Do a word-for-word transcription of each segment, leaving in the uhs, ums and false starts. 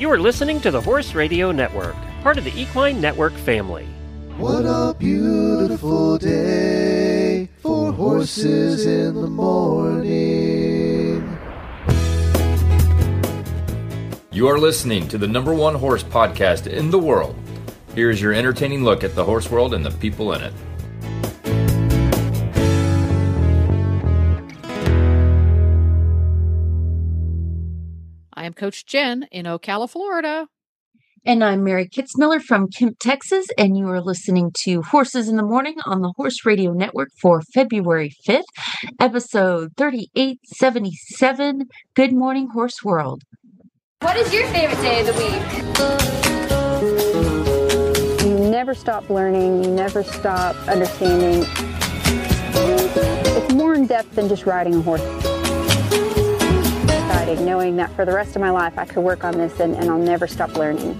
You are listening to the Horse Radio Network, part of the Equine Network family. What a beautiful day for horses in the morning. You are listening to the number one horse podcast in the world. Here is your entertaining look at the horse world and the people in it. I am Coach Jen in Ocala, Florida. And I'm Mary Kitzmiller from Kemp, Texas, and you are listening to Horses in the Morning on the Horse Radio Network for February fifth, episode thirty-eight seventy-seven. Good morning, Horse World. What is your favorite day of the week? You never stop learning. You never stop understanding. It's more in depth than just riding a horse. Exciting, knowing that for the rest of my life I could work on this and, and I'll never stop learning.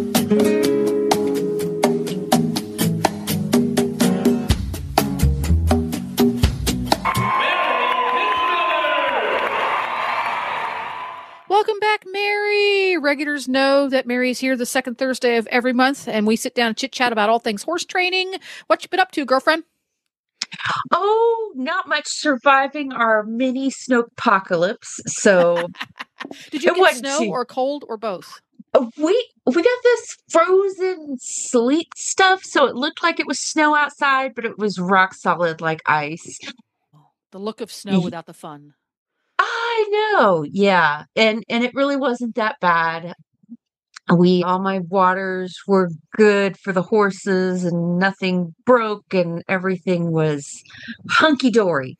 Welcome back, Mary. Regulars know that Mary is here the second Thursday of every month, and we sit down and chit-chat about all things horse training. What you been up to, girlfriend? Oh, not much, surviving our mini snowpocalypse. So, did you it get snow too- or cold or both? we we got this frozen sleet stuff, so it looked like it was snow outside, but it was rock solid like ice. The look of snow without the fun. I know, yeah, and and it really wasn't that bad. We all my waters were good for the horses, and nothing broke, and everything was hunky dory.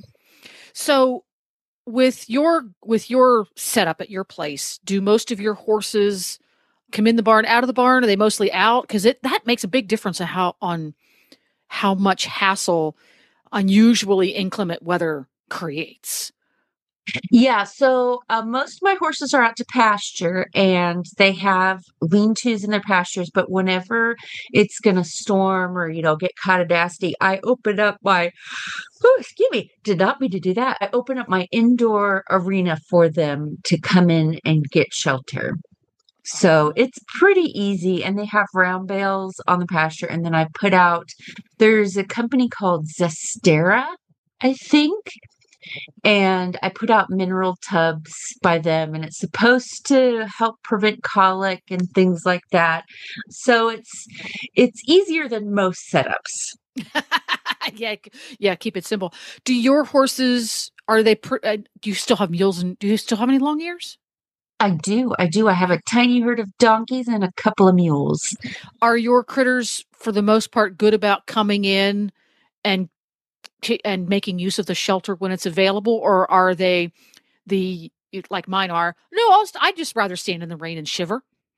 So, with your with your setup at your place, do most of your horses come in the barn, out of the barn? Are they mostly out? Because it that makes a big difference on how on how much hassle unusually inclement weather creates. Yeah, so uh, most of my horses are out to pasture, and they have lean-tos in their pastures. But whenever it's going to storm or, you know, get caught a nasty, I open up my, oh, excuse me, did not mean to do that. I open up my indoor arena for them to come in and get shelter. So it's pretty easy, and they have round bales on the pasture. And then I put out, there's a company called Zestera, I think. And I put out mineral tubs by them, and it's supposed to help prevent colic and things like that. So it's it's easier than most setups. yeah, yeah. Keep it simple. Do your horses are they? Pr- uh, do you still have mules, and do you still have any long ears? I do. I do. I have a tiny herd of donkeys and a couple of mules. Are your critters, for the most part, good about coming in and and making use of the shelter when it's available, or are they the like mine are? No, I'll st- I'd just rather stand in the rain and shiver.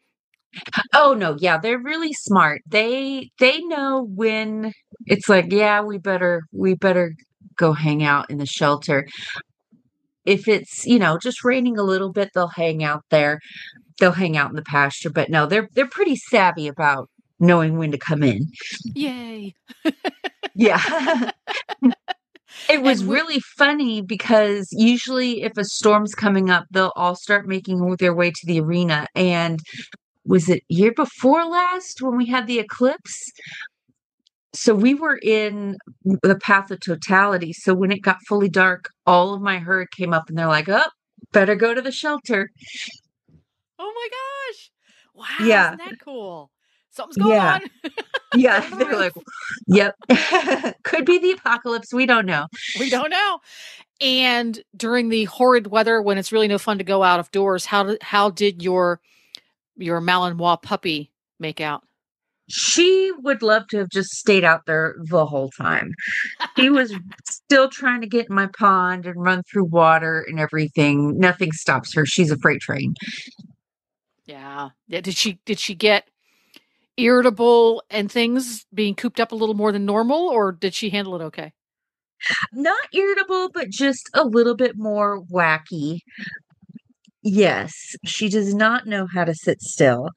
Oh no, yeah, they're really smart. They they know when it's like, yeah, we better we better go hang out in the shelter. If it's, you know, just raining a little bit, they'll hang out there. They'll hang out in the pasture. But no, they're they're pretty savvy about knowing when to come in. Yay. Yeah. It was we- really funny because usually if a storm's coming up, they'll all start making their way to the arena. And was it year before last when we had the eclipse? So we were in the path of totality. So when it got fully dark, all of my herd came up and they're like, oh, better go to the shelter. Oh my gosh. Wow. Yeah. Isn't that cool? Something's going Yeah. on. Yeah. They're like, yep. Could be the apocalypse. We don't know. We don't know. And during the horrid weather, when it's really no fun to go out of doors, how did, how did your, your Malinois puppy make out? She would love to have just stayed out there the whole time. He was still trying to get in my pond and run through water and everything. Nothing stops her. She's a freight train. Yeah. Yeah. Did she, did she get irritable and things being cooped up a little more than normal, or did she handle it okay? Not irritable, but just a little bit more wacky. Yes, she does not know how to sit still.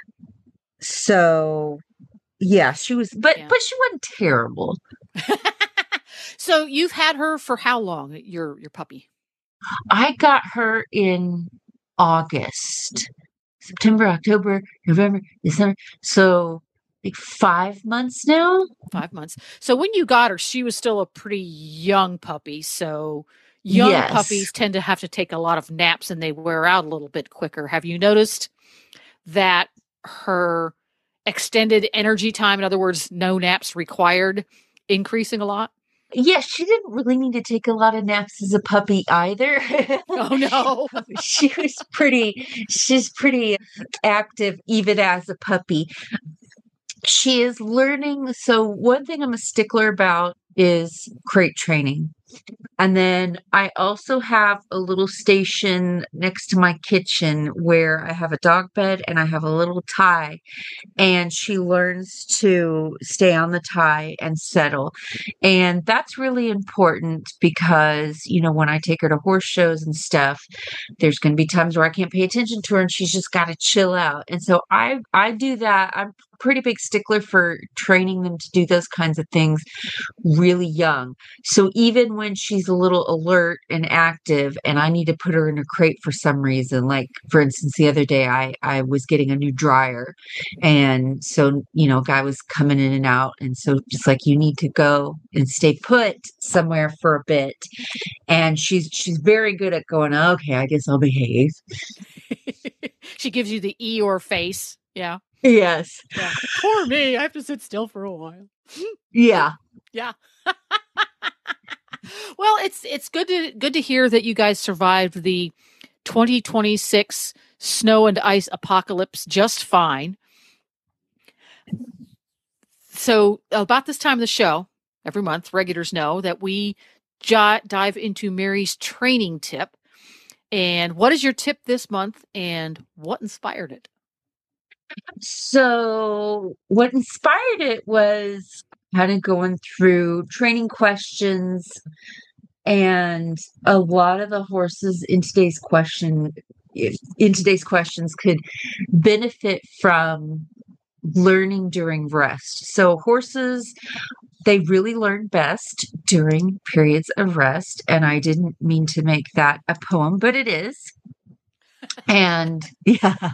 So, yeah, she was, but Yeah. but she wasn't terrible. So you've had her for how long? Your your puppy? I got her in August. September, October, November, December. So like five months now. Five months. So when you got her, she was still a pretty young puppy. So young Yes. puppies tend to have to take a lot of naps and they wear out a little bit quicker. Have you noticed that her extended energy time, in other words, no naps required, increasing a lot? Yeah, she didn't really need to take a lot of naps as a puppy either. Oh no. She was pretty, she's pretty active even as a puppy. She is learning. So one thing I'm a stickler about is crate training. And then I also have a little station next to my kitchen where I have a dog bed and I have a little tie, and she learns to stay on the tie and settle. And that's really important because, you know, when I take her to horse shows and stuff, there's going to be times where I can't pay attention to her and she's just got to chill out. And so I, I do that. I'm a pretty big stickler for training them to do those kinds of things really young. So even when she's a little alert and active and I need to put her in a crate for some reason, like for instance, the other day I, I was getting a new dryer. And so, you know, a guy was coming in and out. And so just like, you need to go and stay put somewhere for a bit. And she's, she's very good at going, okay, I guess I'll behave. She gives you the Eeyore face. Yeah. Yes. Yeah. Poor me. I have to sit still for a while. Yeah. Yeah. Well, it's it's good to good to hear that you guys survived the twenty twenty-six snow and ice apocalypse just fine. So about this time of the show, every month, regulars know that we j- dive into Mary's training tip. And what is your tip this month and what inspired it? So what inspired it was kind of going through training questions, and a lot of the horses in today's question, in today's questions could benefit from learning during rest. So horses, they really learn best during periods of rest. And I didn't mean to make that a poem, but it is. And yeah.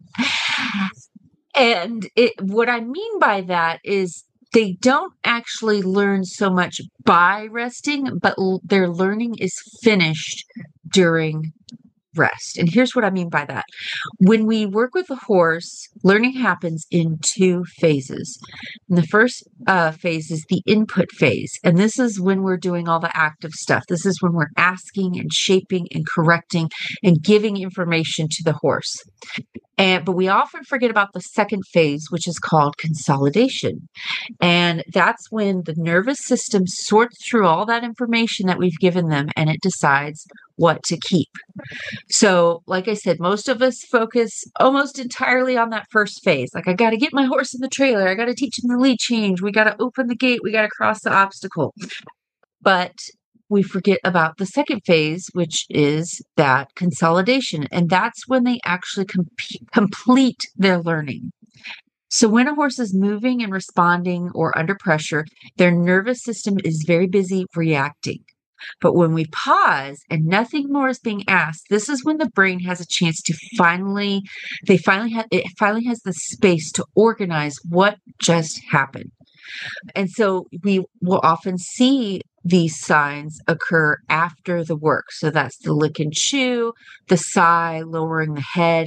And it, what I mean by that is they don't actually learn so much by resting, but l- their learning is finished during rest. And here's what I mean by that. When we work with a horse, learning happens in two phases. And the first uh, phase is the input phase. And this is when we're doing all the active stuff. This is when we're asking and shaping and correcting and giving information to the horse. And, but we often forget about the second phase, which is called consolidation. And that's when the nervous system sorts through all that information that we've given them and it decides what to keep. So, like I said, most of us focus almost entirely on that first phase. Like, I got to get my horse in the trailer. I got to teach him the lead change. We got to open the gate. We got to cross the obstacle. But we forget about the second phase, which is that consolidation. And that's when they actually com- complete their learning. So when a horse is moving and responding or under pressure, their nervous system is very busy reacting. But when we pause and nothing more is being asked, this is when the brain has a chance to finally, they finally have, it finally has the space to organize what just happened. And so we will often see these signs occur after the work. So that's the lick and chew, the sigh, lowering the head,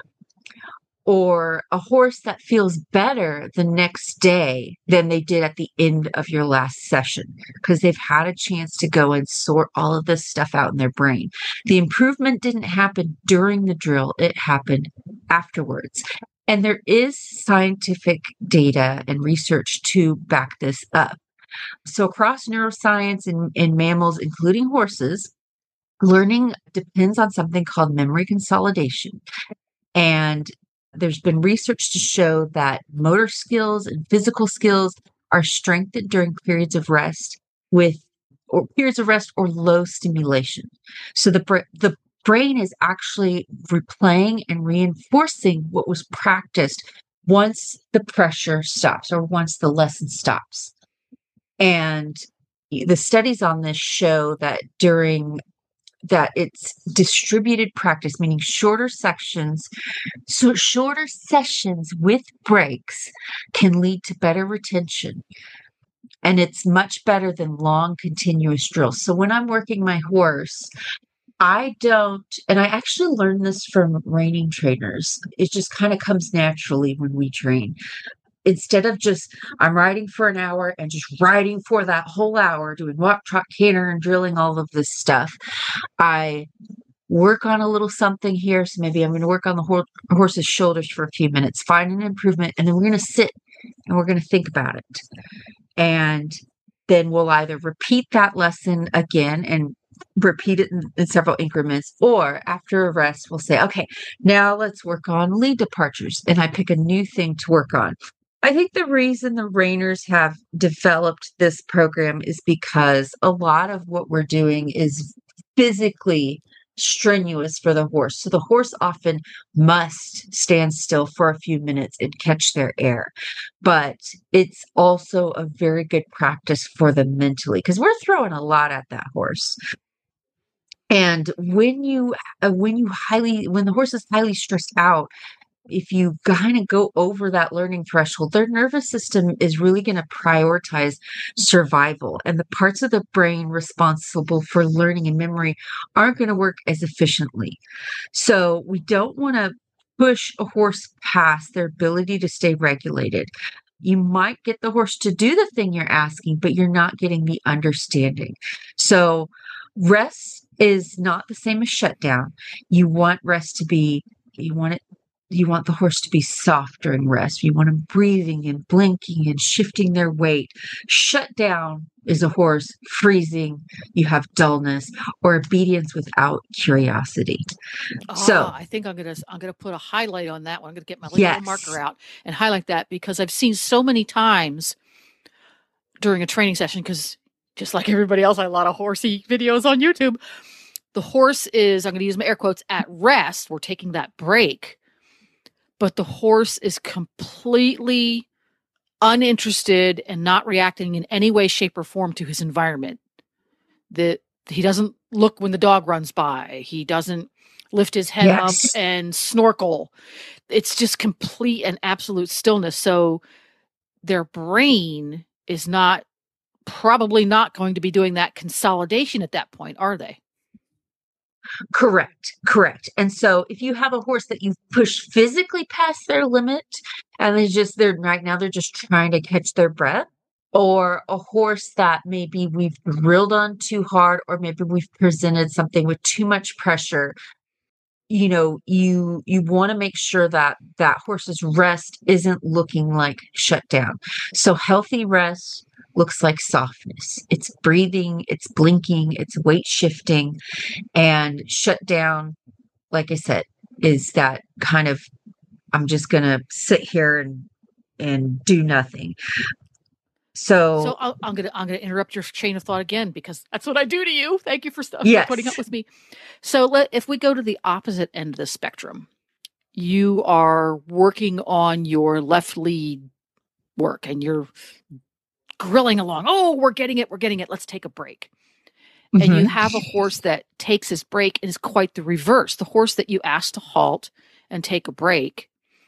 or a horse that feels better the next day than they did at the end of your last session because they've had a chance to go and sort all of this stuff out in their brain. The improvement didn't happen during the drill. It happened afterwards. And there is scientific data and research to back this up. So across neuroscience and in mammals, including horses, learning depends on something called memory consolidation. And there's been research to show that motor skills and physical skills are strengthened during periods of rest with or periods of rest or low stimulation. So the the brain is actually replaying and reinforcing what was practiced once the pressure stops or once the lesson stops. And the studies on this show that during that it's distributed practice, meaning shorter sections. So shorter sessions with breaks can lead to better retention. And it's much better than long continuous drills. So when I'm working my horse, I don't, and I actually learned this from reining trainers. It just kind of comes naturally when we train. Instead of just, I'm riding for an hour and just riding for that whole hour, doing walk, trot, canter, and drilling all of this stuff, I work on a little something here. So maybe I'm going to work on the hor- horse's shoulders for a few minutes, find an improvement, and then we're going to sit and we're going to think about it. And then we'll either repeat that lesson again and repeat it in, in several increments, or after a rest, we'll say, okay, now let's work on lead departures. And I pick a new thing to work on. I think the reason the reiners have developed this program is because a lot of what we're doing is physically strenuous for the horse. So the horse often must stand still for a few minutes and catch their air. But it's also a very good practice for them mentally, because we're throwing a lot at that horse. And when you uh, when you highly when the horse is highly stressed out, if you kind of go over that learning threshold, their nervous system is really going to prioritize survival. And the parts of the brain responsible for learning and memory aren't going to work as efficiently. So we don't want to push a horse past their ability to stay regulated. You might get the horse to do the thing you're asking, but you're not getting the understanding. So rest is not the same as shutdown. You want rest to be, you want it You want the horse to be soft during rest. You want them breathing and blinking and shifting their weight. Shut down is a horse freezing, you have dullness, or obedience without curiosity. Ah, So I think I'm gonna I'm gonna put a highlight on that one. I'm gonna get my little yes, marker out and highlight that, because I've seen so many times during a training session, because just like everybody else, I have a lot of horsey videos on YouTube. The horse is, I'm going to use my air quotes, at rest. We're taking that break. But the horse is completely uninterested and not reacting in any way, shape, or form to his environment. That he doesn't look when the dog runs by. He doesn't lift his head yes, up and snorkel. It's just complete and absolute stillness. So their brain is not, probably not going to be doing that consolidation at that point, are they? correct, correct. And so if you have a horse that you've pushed physically past their limit, and they just, they're right now, they're just trying to catch their breath, or a horse that maybe we've drilled on too hard, or maybe we've presented something with too much pressure, you know, you you want to make sure that that horse's rest isn't looking like shutdown. So healthy rest looks like softness. It's breathing, it's blinking, it's weight shifting, and shutdown, like I said, is that kind of, I'm just going to sit here and and do nothing. So, So I'll, I'm gonna I'm gonna interrupt your chain of thought again, because that's what I do to you. Thank you for stuff yes, for putting up with me. So let if we go to the opposite end of the spectrum, you are working on your left lead work and you're grilling along. Oh, we're getting it, we're getting it. Let's take a break. And mhm, you have a horse that takes his break and is quite the reverse. The horse that you ask to halt and take a break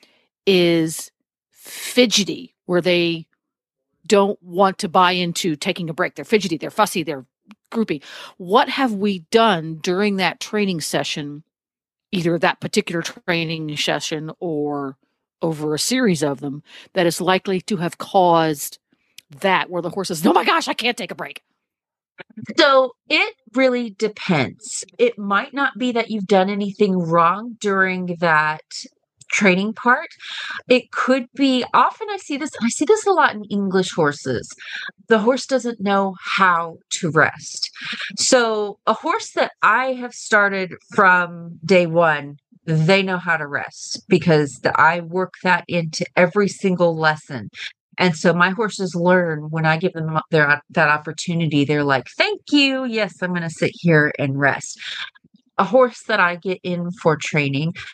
is fidgety, where they don't want to buy into taking a break. They're fidgety, they're fussy, they're groupy. What have we done during that training session, either that particular training session or over a series of them, that is likely to have caused that, where the horse says, oh my gosh, I can't take a break? So it really depends. It might not be that you've done anything wrong during that training part. It could be, often I see this, I see this a lot in English horses. The horse doesn't know how to rest. So a horse that I have started from day one, they know how to rest, because the, I work that into every single lesson. And so my horses learn when I give them their, that opportunity. They're like, thank you. Yes, I'm going to sit here and rest. A horse that I get in for training,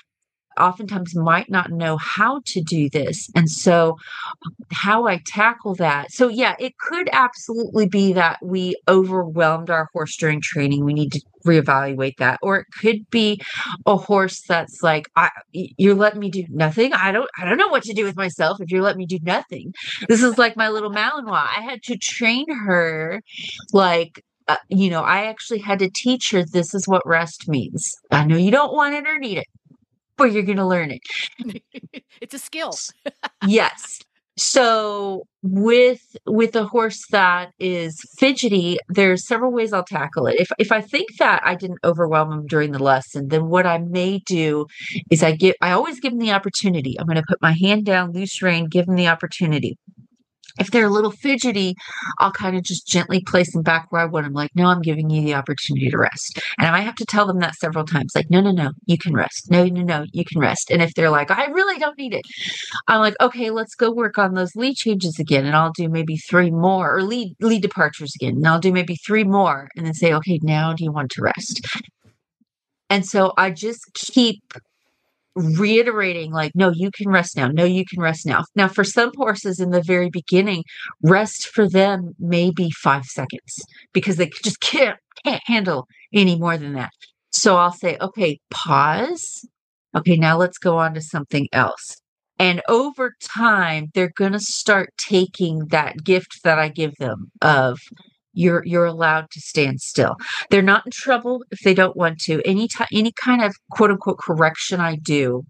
oftentimes might not know how to do this. And so how I tackle that. So yeah, it could absolutely be that we overwhelmed our horse during training. We need to reevaluate that. Or it could be a horse that's like, I, you're letting me do nothing. I don't, I don't know what to do with myself if you're letting me do nothing. This is like my little Malinois. I had to train her like, uh, you know, I actually had to teach her this is what rest means. I know you don't want it or need it, but you're going to learn it. It's a skill. Yes. So with with a horse that is fidgety, there's several ways I'll tackle it. If if I think that I didn't overwhelm them during the lesson, then what I may do is I give I always give them the opportunity. I'm going to put my hand down, loose rein, give them the opportunity. If they're a little fidgety, I'll kind of just gently place them back where I want them. Like, no, I'm giving you the opportunity to rest. And I might have to tell them that several times. Like, no, no, no, you can rest. No, no, no, you can rest. And if they're like, I really don't need it, I'm like, okay, let's go work on those lead changes again. And I'll do maybe three more or lead lead departures again. And I'll do maybe three more and then say, okay, now do you want to rest? And so I just keep reiterating like, no, you can rest now. No, you can rest now. Now, for some horses in the very beginning, rest for them may be five seconds because they just can't, can't handle any more than that. So I'll say, okay, pause. Okay, now let's go on to something else. And over time, they're going to start taking that gift that I give them of You're you're allowed to stand still. They're not in trouble if they don't want to. Any time, any kind of quote unquote correction I do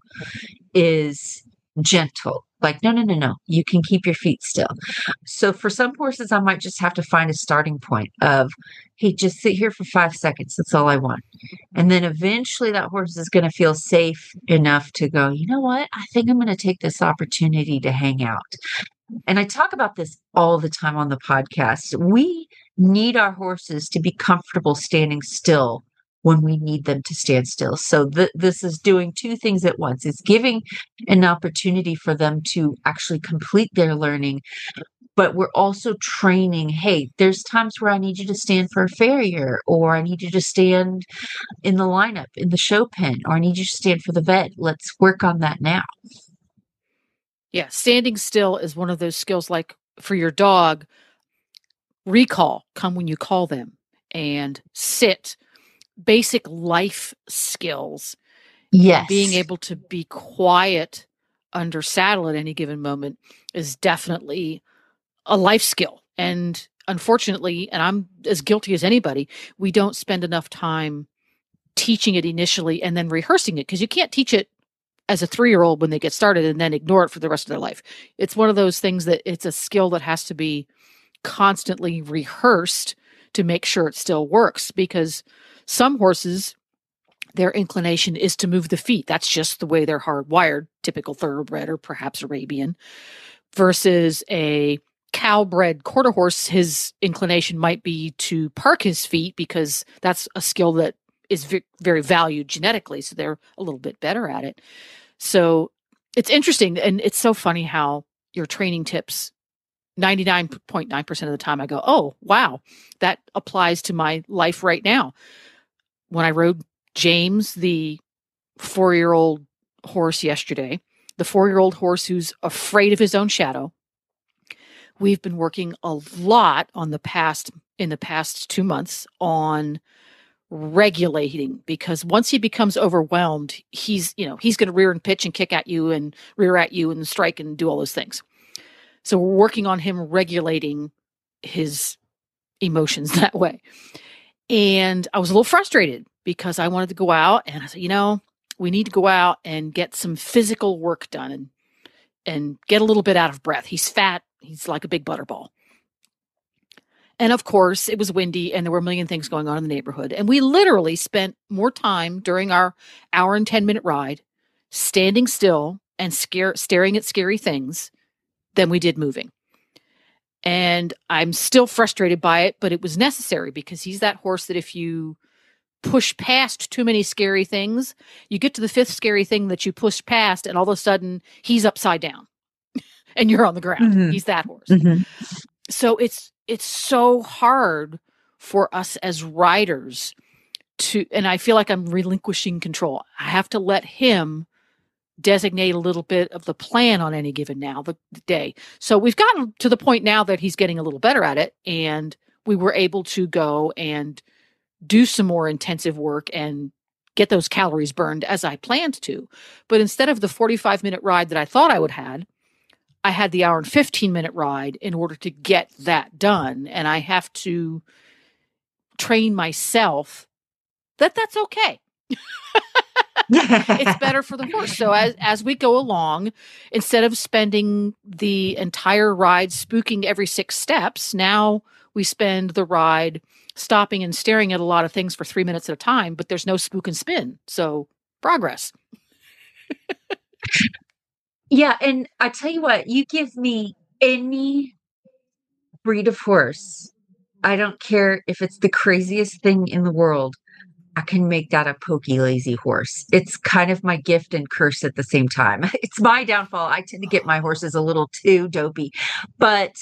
is gentle. Like, no, no, no, no. You can keep your feet still. So for some horses, I might just have to find a starting point of, hey, just sit here for five seconds. That's all I want. And then eventually that horse is going to feel safe enough to go, you know what? I think I'm going to take this opportunity to hang out. And I talk about this all the time on the podcast. We need our horses to be comfortable standing still when we need them to stand still. So th- this is doing two things at once. It's giving an opportunity for them to actually complete their learning, but we're also training, hey, there's times where I need you to stand for a farrier, or I need you to stand in the lineup, in the show pen, or I need you to stand for the vet. Let's work on that now. Yeah, standing still is one of those skills, like for your dog, recall, come when you call them, and sit, basic life skills. Yes. Being able to be quiet under saddle at any given moment is definitely a life skill. And unfortunately, and I'm as guilty as anybody, we don't spend enough time teaching it initially and then rehearsing it, because you can't teach it as a three-year-old when they get started and then ignore it for the rest of their life. It's one of those things that it's a skill that has to be constantly rehearsed to make sure it still works, because some horses, their inclination is to move the feet. That's just the way they're hardwired, typical thoroughbred or perhaps Arabian, versus a cow-bred quarter horse. His inclination might be to park his feet because that's a skill that is v- very valued genetically. So they're a little bit better at it. So it's interesting. And it's so funny how your training tips, ninety-nine point nine percent of the time I go, oh, wow, that applies to my life right now. When I rode James, the four-year-old horse yesterday, the four-year-old horse who's afraid of his own shadow, we've been working a lot on the past, in the past two months on regulating, because once he becomes overwhelmed, he's, you know, he's going to rear and pitch and kick at you and rear at you and strike and do all those things. So we're working on him regulating his emotions that way. And I was a little frustrated because I wanted to go out, and I said, you know, we need to go out and get some physical work done and, and get a little bit out of breath. He's fat. He's like a big butterball. And of course, it was windy and there were a million things going on in the neighborhood. And we literally spent more time during our hour and ten minute ride standing still and scare, staring at scary things than we did moving. And I'm still frustrated by it, but it was necessary, because he's that horse that if you push past too many scary things, you get to the fifth scary thing that you pushed past, and all of a sudden he's upside down and you're on the ground. Mm-hmm. He's that horse. Mm-hmm. So it's, it's so hard for us as riders to, and I feel like I'm relinquishing control. I have to let him designate a little bit of the plan on any given now the, the day. So we've gotten to the point now that he's getting a little better at it, and we were able to go and do some more intensive work and get those calories burned as I planned to. But instead of the forty-five minute ride that I thought I would had, I had the hour and fifteen minute ride in order to get that done. And I have to train myself that that's okay. It's better for the horse. So as as we go along, instead of spending the entire ride spooking every six steps, now we spend the ride stopping and staring at a lot of things for three minutes at a time, but there's no spook and spin. So progress. Yeah, and I tell you what, you give me any breed of horse, I don't care if it's the craziest thing in the world, I can make that a pokey, lazy horse. It's kind of my gift and curse at the same time. It's my downfall. I tend to get my horses a little too dopey, but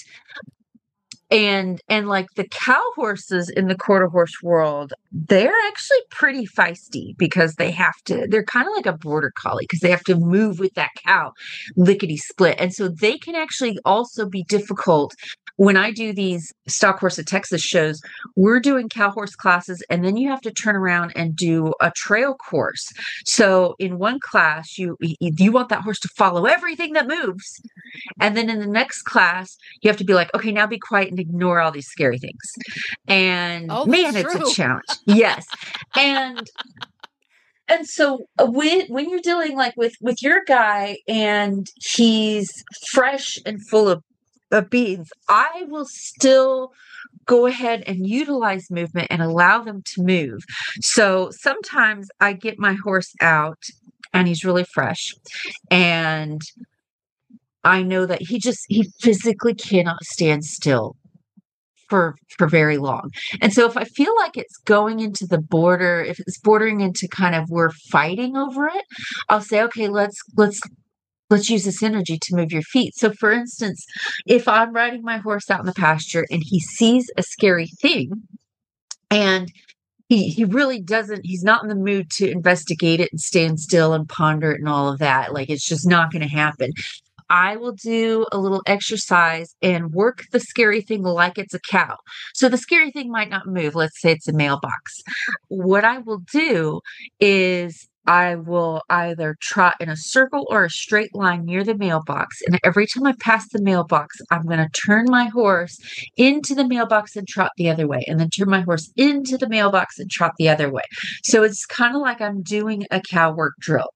And and like the cow horses in the quarter horse world, they're actually pretty feisty because they have to, they're kind of like a border collie because they have to move with that cow lickety split. And so they can actually also be difficult. When I do these Stock Horse of Texas shows, we're doing cow horse classes, and then you have to turn around and do a trail course. So in one class, you you want that horse to follow everything that moves. And then in the next class, you have to be like, okay, now be quiet and ignore all these scary things. And Oh, man, that's it's true. a challenge. Yes. And and so uh, when when you're dealing like with with your guy and he's fresh and full of, of beans, I will still go ahead and utilize movement and allow them to move. So sometimes I get my horse out and he's really fresh, and I know that he just he physically cannot stand still for for very long. And so if I feel like it's going into the border, if it's bordering into kind of we're fighting over it, I'll say, okay, let's let's let's use this energy to move your feet. So for instance, if I'm riding my horse out in the pasture and he sees a scary thing and he he really doesn't, he's not in the mood to investigate it and stand still and ponder it and all of that. Like, it's just not going to happen. I will do a little exercise and work the scary thing like it's a cow. So the scary thing might not move. Let's say it's a mailbox. What I will do is I will either trot in a circle or a straight line near the mailbox. And every time I pass the mailbox, I'm going to turn my horse into the mailbox and trot the other way, and then turn my horse into the mailbox and trot the other way. So it's kind of like I'm doing a cow work drill.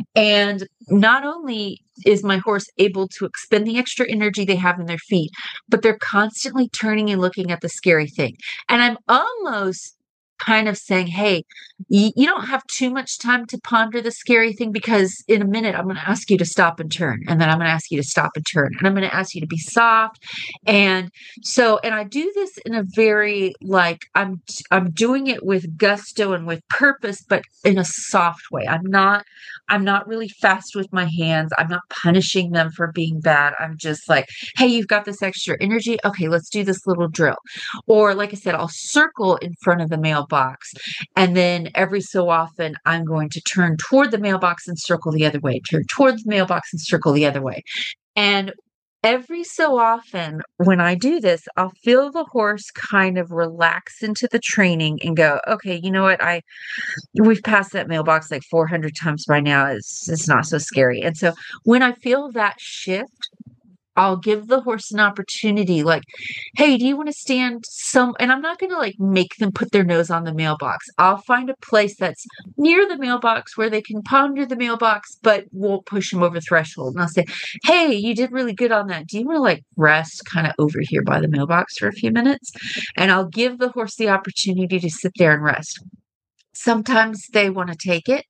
And not only is my horse able to expend the extra energy they have in their feet, but they're constantly turning and looking at the scary thing. And I'm almost kind of saying, hey, you, you don't have too much time to ponder the scary thing, because in a minute, I'm going to ask you to stop and turn. And then I'm going to ask you to stop and turn. And I'm going to ask you to be soft. And so, and I do this in a very, like, I'm, I'm doing it with gusto and with purpose, but in a soft way. I'm not, I'm not really fast with my hands. I'm not punishing them for being bad. I'm just like, hey, you've got this extra energy. Okay, let's do this little drill. Or like I said, I'll circle in front of the mailbox. And then every so often, I'm going to turn toward the mailbox and circle the other way, turn toward the mailbox and circle the other way. And every so often, when I do this, I'll feel the horse kind of relax into the training and go, okay, you know what? I, we've passed that mailbox like four hundred times by now. It's, it's not so scary. And so when I feel that shift, I'll give the horse an opportunity, like, hey, do you want to stand some, and I'm not going to like make them put their nose on the mailbox. I'll find a place that's near the mailbox where they can ponder the mailbox, but won't push them over threshold. And I'll say, hey, you did really good on that. Do you want to like rest kind of over here by the mailbox for a few minutes? And I'll give the horse the opportunity to sit there and rest. Sometimes they want to take it,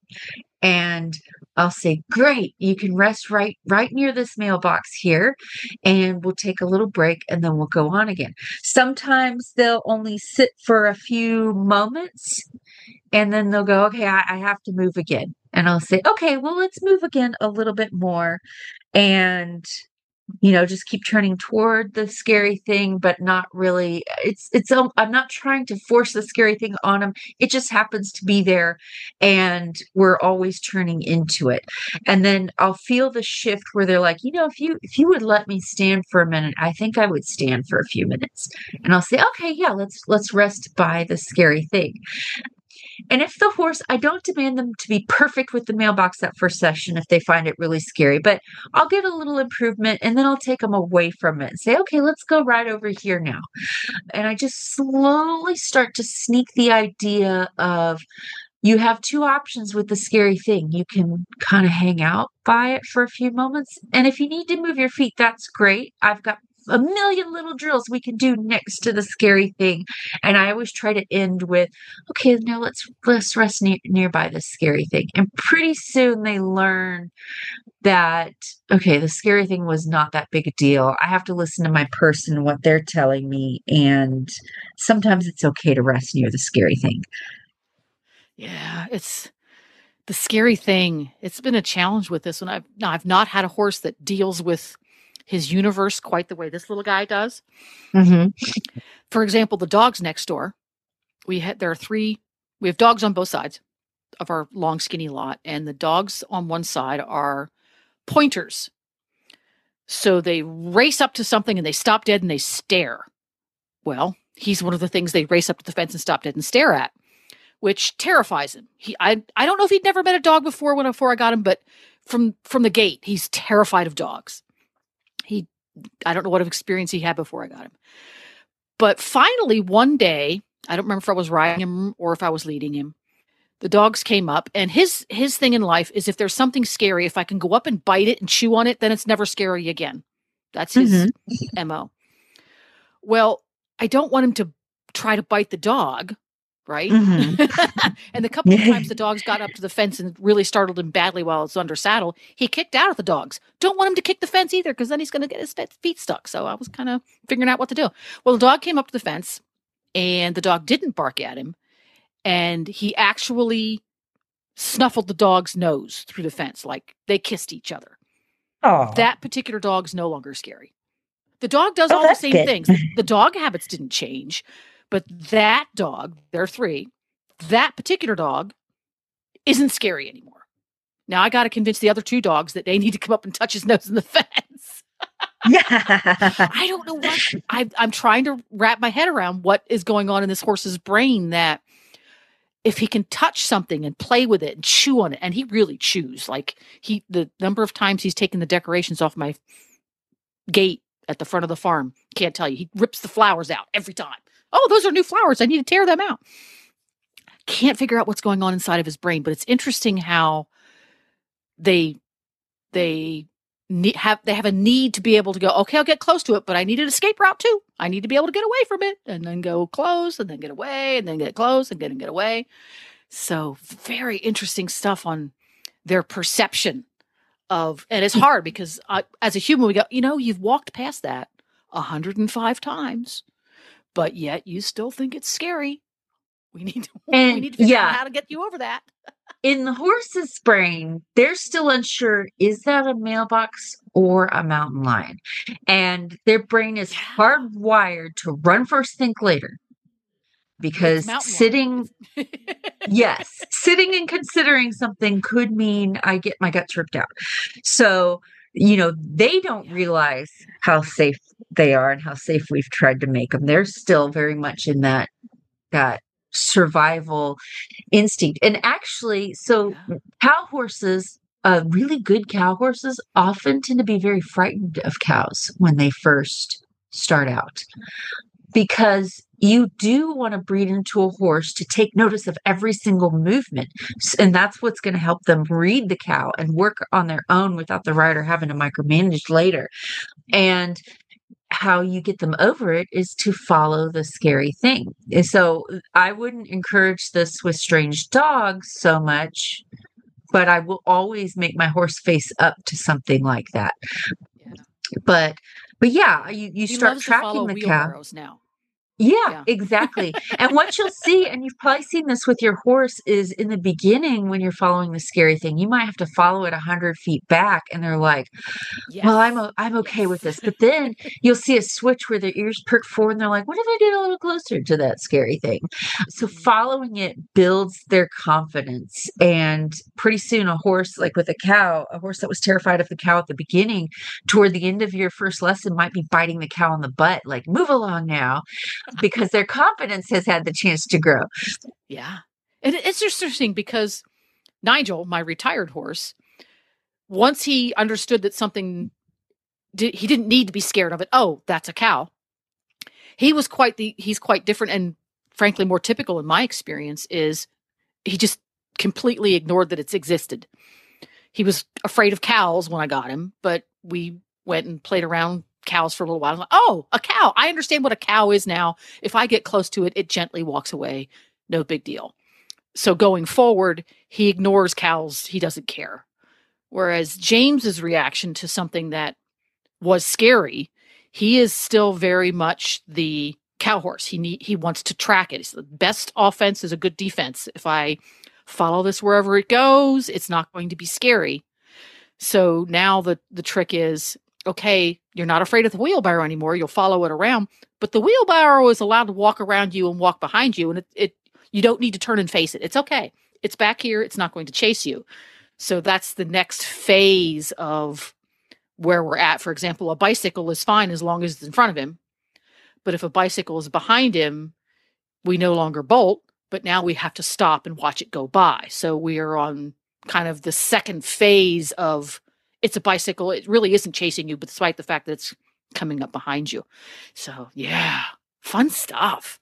and I'll say, great, you can rest right, right near this mailbox here, and we'll take a little break, and then we'll go on again. Sometimes they'll only sit for a few moments, and then they'll go, okay, I, I have to move again. And I'll say, okay, well, let's move again a little bit more. And you know, just keep turning toward the scary thing, but not really. It's, it's, um, I'm not trying to force the scary thing on them. It just happens to be there and we're always turning into it. And then I'll feel the shift where they're like, you know, if you, if you would let me stand for a minute, I think I would stand for a few minutes. And I'll say, okay, yeah, let's, let's rest by the scary thing. And if the horse, I don't demand them to be perfect with the mailbox that first session if they find it really scary, but I'll get a little improvement and then I'll take them away from it and say, okay, let's go right over here now. And I just slowly start to sneak the idea of, you have two options with the scary thing. You can kind of hang out by it for a few moments. And if you need to move your feet, that's great. I've got a million little drills we can do next to the scary thing. And I always try to end with, okay, now let's let's rest near, nearby the scary thing. And pretty soon they learn that, okay, the scary thing was not that big a deal. I have to listen to my person, what they're telling me. And sometimes it's okay to rest near the scary thing. Yeah, it's the scary thing. It's been a challenge with this one. I've, I've not had a horse that deals with his universe quite the way this little guy does. Mm-hmm. For example, the dogs next door, we had, there are three, we have dogs on both sides of our long, skinny lot. And the dogs on one side are pointers. So they race up to something and they stop dead and they stare. Well, he's one of the things they race up to the fence and stop dead and stare at, which terrifies him. He, I, I don't know if he'd never met a dog before when before I got him, but from from the gate, he's terrified of dogs. He, I don't know what experience he had before I got him. But finally, one day, I don't remember if I was riding him or if I was leading him, the dogs came up, and his his thing in life is if there's something scary, if I can go up and bite it and chew on it, then it's never scary again. That's his mm-hmm. M O. Well, I don't want him to try to bite the dog, right? Mm-hmm. And the couple of times the dogs got up to the fence and really startled him badly while it's under saddle, he kicked out at the dogs. Don't want him to kick the fence either, because then he's going to get his feet stuck. So I was kind of figuring out what to do. Well, the dog came up to the fence, and the dog didn't bark at him, and he actually snuffled the dog's nose through the fence, like they kissed each other. Oh, that particular dog's no longer scary. The dog does oh, all the same good. things. The dog habits didn't change, but that dog, there are three, that particular dog isn't scary anymore. Now I got to convince the other two dogs that they need to come up and touch his nose in the fence. Yeah. I don't know what, I, I'm trying to wrap my head around what is going on in this horse's brain, that if he can touch something and play with it and chew on it, and he really chews, like he, the number of times he's taken the decorations off my gate at the front of the farm, can't tell you. He rips the flowers out every time. Oh, those are new flowers. I need to tear them out. Can't figure out what's going on inside of his brain, but it's interesting how they, they need, have, they have a need to be able to go, okay, I'll get close to it, but I need an escape route too. I need to be able to get away from it and then go close and then get away and then get close and get and get away. So very interesting stuff on their perception of, and it's hard because uh, as a human, we go, you know, you've walked past that one hundred five times, but yet you still think it's scary. We need to, and, we need to figure yeah. out how to get you over that. In the horse's brain, they're still unsure, is that a mailbox or a mountain lion? And their brain is hardwired to run first, think later. Because sitting, yes, sitting and considering something could mean I get my guts ripped out. So, you know, they don't realize how safe they are and how safe we've tried to make them. They're still very much in that, that survival instinct. And actually, so cow horses, uh, really good cow horses often tend to be very frightened of cows when they first start out, because you do want to breed into a horse to take notice of every single movement. And that's what's going to help them read the cow and work on their own without the rider having to micromanage later. And how you get them over it is to follow the scary thing. And so I wouldn't encourage this with strange dogs so much, but I will always make my horse face up to something like that. Yeah. But, but yeah, you, you start tracking the cow. Now. Yeah, Yeah. exactly. And what you'll see, and you've probably seen this with your horse, is in the beginning when you're following the scary thing, you might have to follow it a hundred feet back, and they're like, "Well, I'm Yes. o- I'm okay Yes. with this." But then you'll see a switch where their ears perk forward, and they're like, "What if I get a little closer to that scary thing?" So Mhm. following it builds their confidence, and pretty soon, a horse like with a cow, a horse that was terrified of the cow at the beginning, toward the end of your first lesson, might be biting the cow on the butt, like, "Move along now." Because their confidence has had the chance to grow. Yeah. And it- it's interesting because Nigel, my retired horse, once he understood that something did, he didn't need to be scared of it. Oh, that's a cow. He was quite the, he's quite different and frankly more typical in my experience is he just completely ignored that it's existed. He was afraid of cows when I got him, but we went and played around cows for a little while. I was like, oh, a cow. I understand what a cow is now. If I get close to it, it gently walks away. No big deal. So going forward, he ignores cows. He doesn't care. Whereas James's reaction to something that was scary, he is still very much the cow horse. He need, he wants to track it. It's the best offense is a good defense. If I follow this wherever it goes, it's not going to be scary. So now the, the trick is, okay, you're not afraid of the wheelbarrow anymore. You'll follow it around, but the wheelbarrow is allowed to walk around you and walk behind you. And it, it you don't need to turn and face it. It's okay. It's back here. It's not going to chase you. So that's the next phase of where we're at. For example, a bicycle is fine as long as it's in front of him. But if a bicycle is behind him, we no longer bolt, but now we have to stop and watch it go by. So we are on kind of the second phase of it's a bicycle. It really isn't chasing you, but despite the fact that it's coming up behind you. So yeah, fun stuff.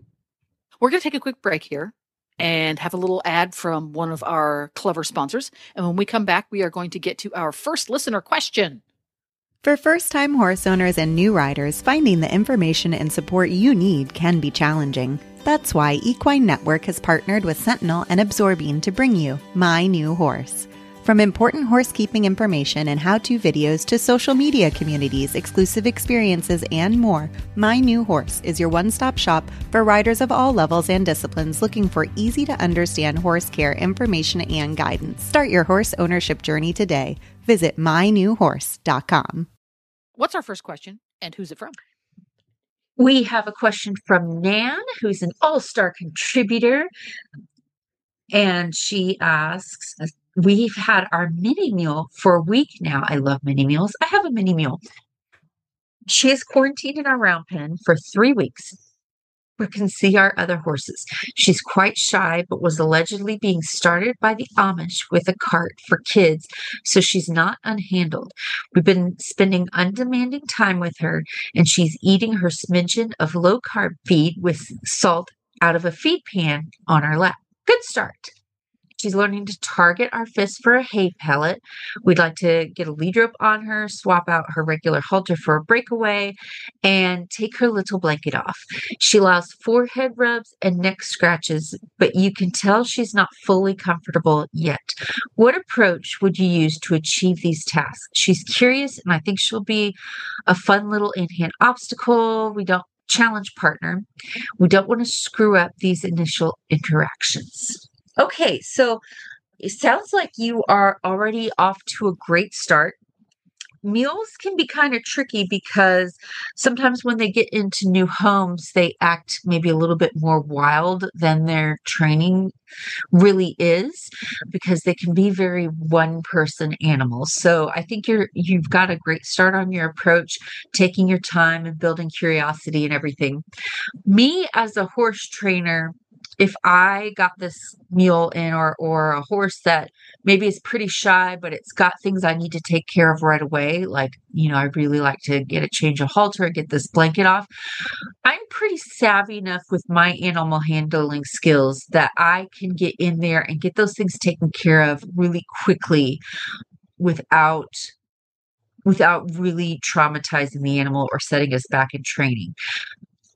We're going to take a quick break here and have a little ad from one of our clever sponsors. And when we come back, we are going to get to our first listener question. For first-time horse owners and new riders, finding the information and support you need can be challenging. That's why Equine Network has partnered with Sentinel and Absorbine to bring you My New Horse. From important horsekeeping information and how-to videos to social media communities, exclusive experiences, and more, My New Horse is your one-stop shop for riders of all levels and disciplines looking for easy-to-understand horse care information and guidance. Start your horse ownership journey today. Visit my new horse dot com. What's our first question and who's it from? We have a question from Nan, who's an all-star contributor. And she asks, we've had our mini mule for a week now. I love mini mules. I have a mini mule. She is quarantined in our round pen for three weeks. We can see our other horses. She's quite shy, but was allegedly being started by the Amish with a cart for kids, so she's not unhandled. We've been spending undemanding time with her, and she's eating her smidgen of low-carb feed with salt out of a feed pan on our lap. Good start. She's learning to target our fist for a hay pellet. We'd like to get a lead rope on her, swap out her regular halter for a breakaway, and take her little blanket off. She allows forehead rubs and neck scratches, but you can tell she's not fully comfortable yet. What approach would you use to achieve these tasks? She's curious, and I think she'll be a fun little in-hand obstacle. We don't challenge partner. We don't want to screw up these initial interactions. Okay, so it sounds like you are already off to a great start. Mules can be kind of tricky because sometimes when they get into new homes, they act maybe a little bit more wild than their training really is, because they can be very one-person animals. So I think you're you've got a great start on your approach, taking your time and building curiosity and everything. Me as a horse trainer, if I got this mule in or or a horse that maybe is pretty shy, but it's got things I need to take care of right away, like, you know, I really like to get a change of halter, get this blanket off. I'm pretty savvy enough with my animal handling skills that I can get in there and get those things taken care of really quickly without without really traumatizing the animal or setting us back in training.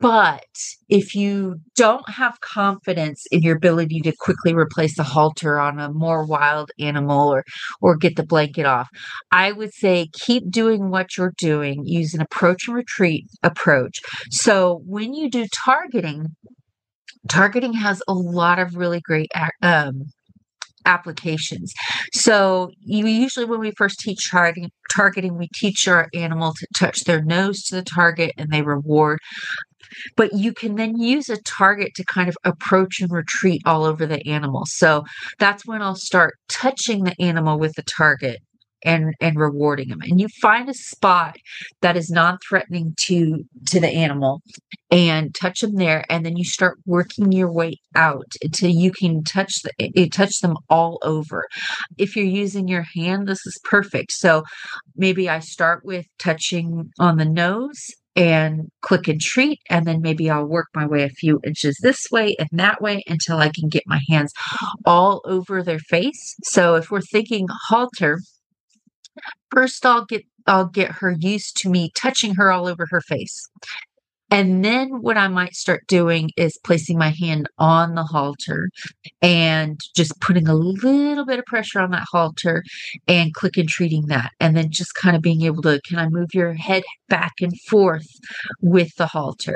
But if you don't have confidence in your ability to quickly replace a halter on a more wild animal or or get the blanket off, I would say keep doing what you're doing. Use an approach and retreat approach. So when you do targeting, targeting has a lot of really great um, applications. So you usually, when we first teach targeting, targeting, we teach our animal to touch their nose to the target and they reward. But you can then use a target to kind of approach and retreat all over the animal. So that's when I'll start touching the animal with the target and and rewarding them. And you find a spot that is non-threatening to to the animal and touch them there, and then you start working your way out until you can touch the touch them all over. If you're using your hand, this is perfect. So maybe I start with touching on the nose and click and treat, and then maybe I'll work my way a few inches this way and that way until I can get my hands all over their face. So if we're thinking halter, first I'll get I'll get her used to me touching her all over her face. And then what I might start doing is placing my hand on the halter and just putting a little bit of pressure on that halter and click and treating that. And then just kind of being able to, can I move your head back and forth with the halter?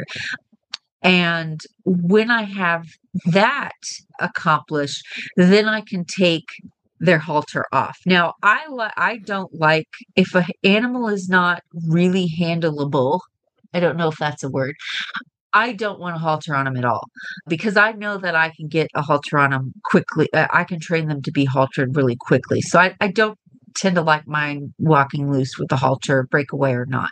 And when I have that accomplished, then I can take their halter off. Now, I li- I don't like, if an animal is not really handleable, I don't know if that's a word, I don't want a halter on them at all, because I know that I can get a halter on them quickly. Uh, I can train them to be haltered really quickly. So I, I don't tend to like mine walking loose with the halter, breakaway or not.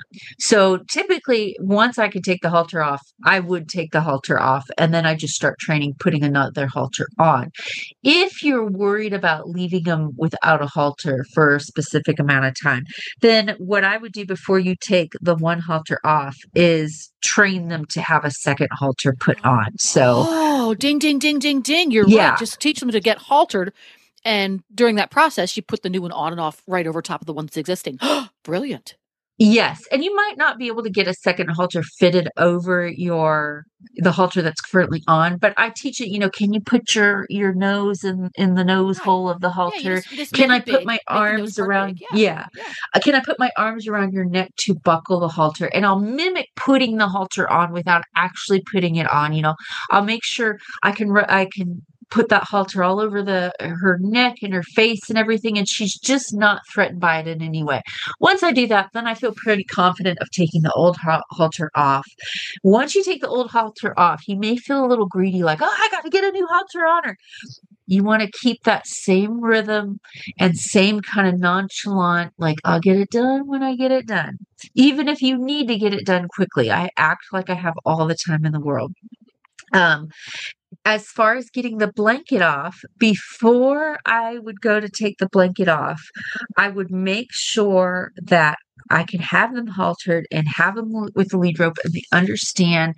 So typically, once I could take the halter off, I would take the halter off, and then I just start training, putting another halter on. If you're worried about leaving them without a halter for a specific amount of time, then what I would do before you take the one halter off is train them to have a second halter put on. So, oh, ding, ding, ding, ding, ding. You're yeah. right. Just teach them to get haltered. And during that process, you put the new one on and off right over top of the one that's existing. Brilliant. Yes. And you might not be able to get a second halter fitted over your the halter that's currently on, but I teach it, you know, can you put your your nose in, in the nose right. hole of the halter? Yeah, you just, you just can I put big, my arms around yeah. Yeah. yeah. Uh, can I put my arms around your neck to buckle the halter? And I'll mimic putting the halter on without actually putting it on. You know, I'll make sure I can I can put that halter all over the her neck and her face and everything, and she's just not threatened by it in any way. Once I do that, then I feel pretty confident of taking the old halter off. Once you take the old halter off, you may feel a little greedy, like, oh, I got to get a new halter on her. You want to keep that same rhythm and same kind of nonchalant, like, I'll get it done when I get it done. Even if you need to get it done quickly, I act like I have all the time in the world. Um, As far as getting the blanket off, before I would go to take the blanket off, I would make sure that I can have them haltered and have them with the lead rope, and they understand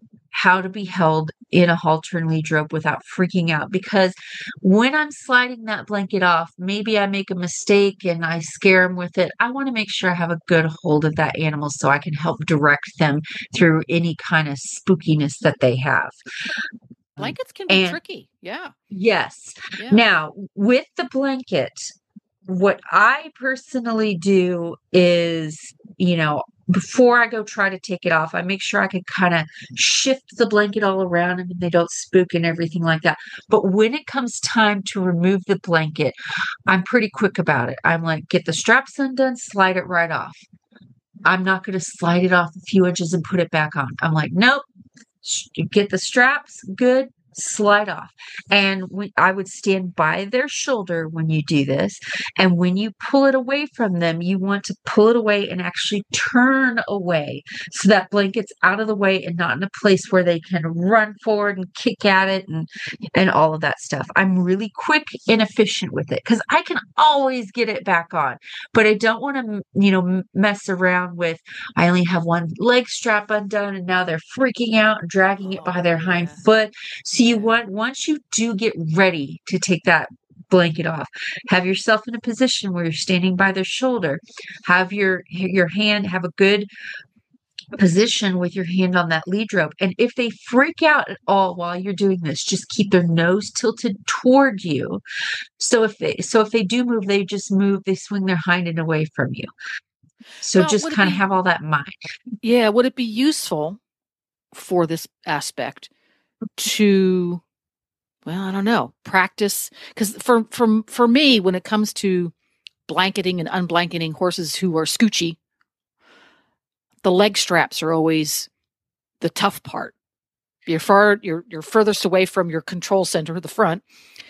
how to be held in a halter and lead rope without freaking out. Because when I'm sliding that blanket off, maybe I make a mistake and I scare them with it. I want to make sure I have a good hold of that animal so I can help direct them through any kind of spookiness that they have. Blankets can be and, tricky. Yeah. Yes. Yeah. Now, with the blanket, what I personally do is, you know, before I go try to take it off, I make sure I can kind of shift the blanket all around them and they don't spook and everything like that. But when it comes time to remove the blanket, I'm pretty quick about it. I'm like, get the straps undone, slide it right off. I'm not going to slide it off a few inches and put it back on. I'm like, nope. Get the straps, good, slide off. And we, I would stand by their shoulder when you do this. And when you pull it away from them, you want to pull it away and actually turn away so that blanket's out of the way and not in a place where they can run forward and kick at it and, and all of that stuff. I'm really quick and efficient with it because I can always get it back on. But I don't want to, you know, mess around with, I only have one leg strap undone and now they're freaking out and dragging it by their hind foot. So you want, once you do get ready to take that blanket off, have yourself in a position where you're standing by their shoulder, have your your hand, have a good position with your hand on that lead rope. And if they freak out at all while you're doing this, just keep their nose tilted toward you. So if they so if they do move, they just move, they swing their hind end away from you. So Well, just would it kind of be- have all that in mind. Yeah, would it be useful for this aspect to, well, I don't know, practice? Because for, for, for me, when it comes to blanketing and unblanketing horses who are scoochy, the leg straps are always the tough part. You're far, you're, you're furthest away from your control center, the front.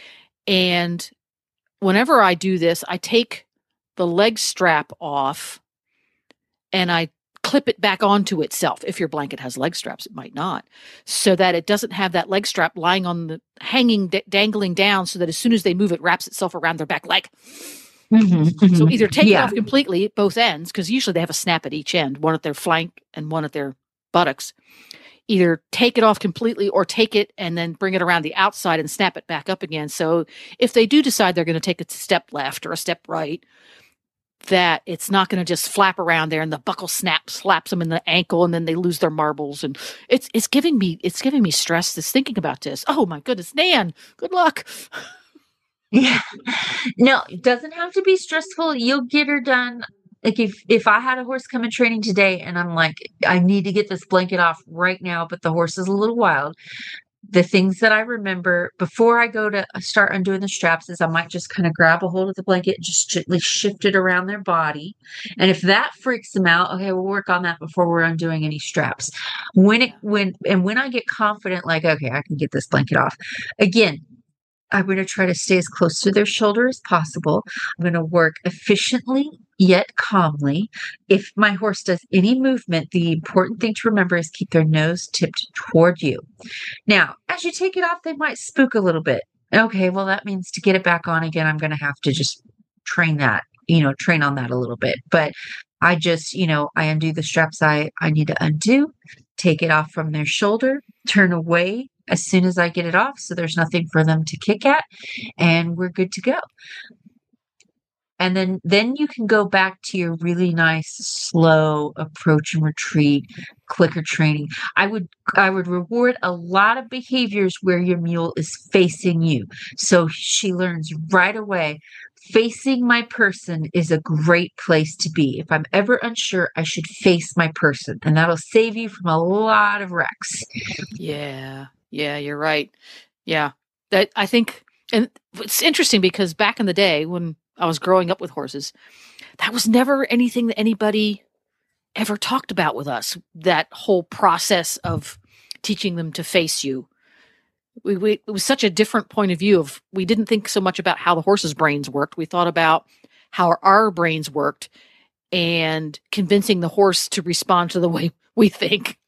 And whenever I do this, I take the leg strap off and I clip it back onto itself. If your blanket has leg straps, it might not, so that it doesn't have that leg strap lying on the hanging, d- dangling down, so that as soon as they move, it wraps itself around their back leg. Mm-hmm, So mm-hmm. either take Yeah. it off completely at both ends, because usually they have a snap at each end, one at their flank and one at their buttocks. Either take it off completely or take it and then bring it around the outside and snap it back up again. So if they do decide they're going to take a step left or a step right, that it's not going to just flap around there and the buckle snap slaps them in the ankle and then they lose their marbles. And it's it's giving me it's giving me stress just thinking about this. Oh my goodness, Nan, good luck. Yeah. No, it doesn't have to be stressful. You'll get her done. Like if, if I had a horse come in training today and I'm like, I need to get this blanket off right now, but the horse is a little wild. The things that I remember before I go to start undoing the straps is I might just kind of grab a hold of the blanket and just gently shift it around their body. And if that freaks them out, okay, we'll work on that before we're undoing any straps. When it, when, and when I get confident, like, okay, I can get this blanket off again, I'm going to try to stay as close to their shoulder as possible. I'm going to work efficiently yet calmly. If my horse does any movement, the important thing to remember is keep their nose tipped toward you. Now, as you take it off, they might spook a little bit. Okay, well, that means to get it back on again, I'm going to have to just train that, you know, train on that a little bit. But I just, you know, I undo the straps I, I need to undo, take it off from their shoulder, turn away as soon as I get it off, so there's nothing for them to kick at, and we're good to go. And then, then you can go back to your really nice, slow approach and retreat clicker training. I would, I would reward a lot of behaviors where your mule is facing you. So she learns right away, facing my person is a great place to be. If I'm ever unsure, I should face my person, and that'll save you from a lot of wrecks. Yeah. Yeah, you're right. Yeah. That I think, and it's interesting because back in the day when I was growing up with horses, that was never anything that anybody ever talked about with us. That whole process of teaching them to face you. We, we, it was such a different point of view of, we didn't think so much about how the horses' brains worked. We thought about how our brains worked and convincing the horse to respond to the way we think.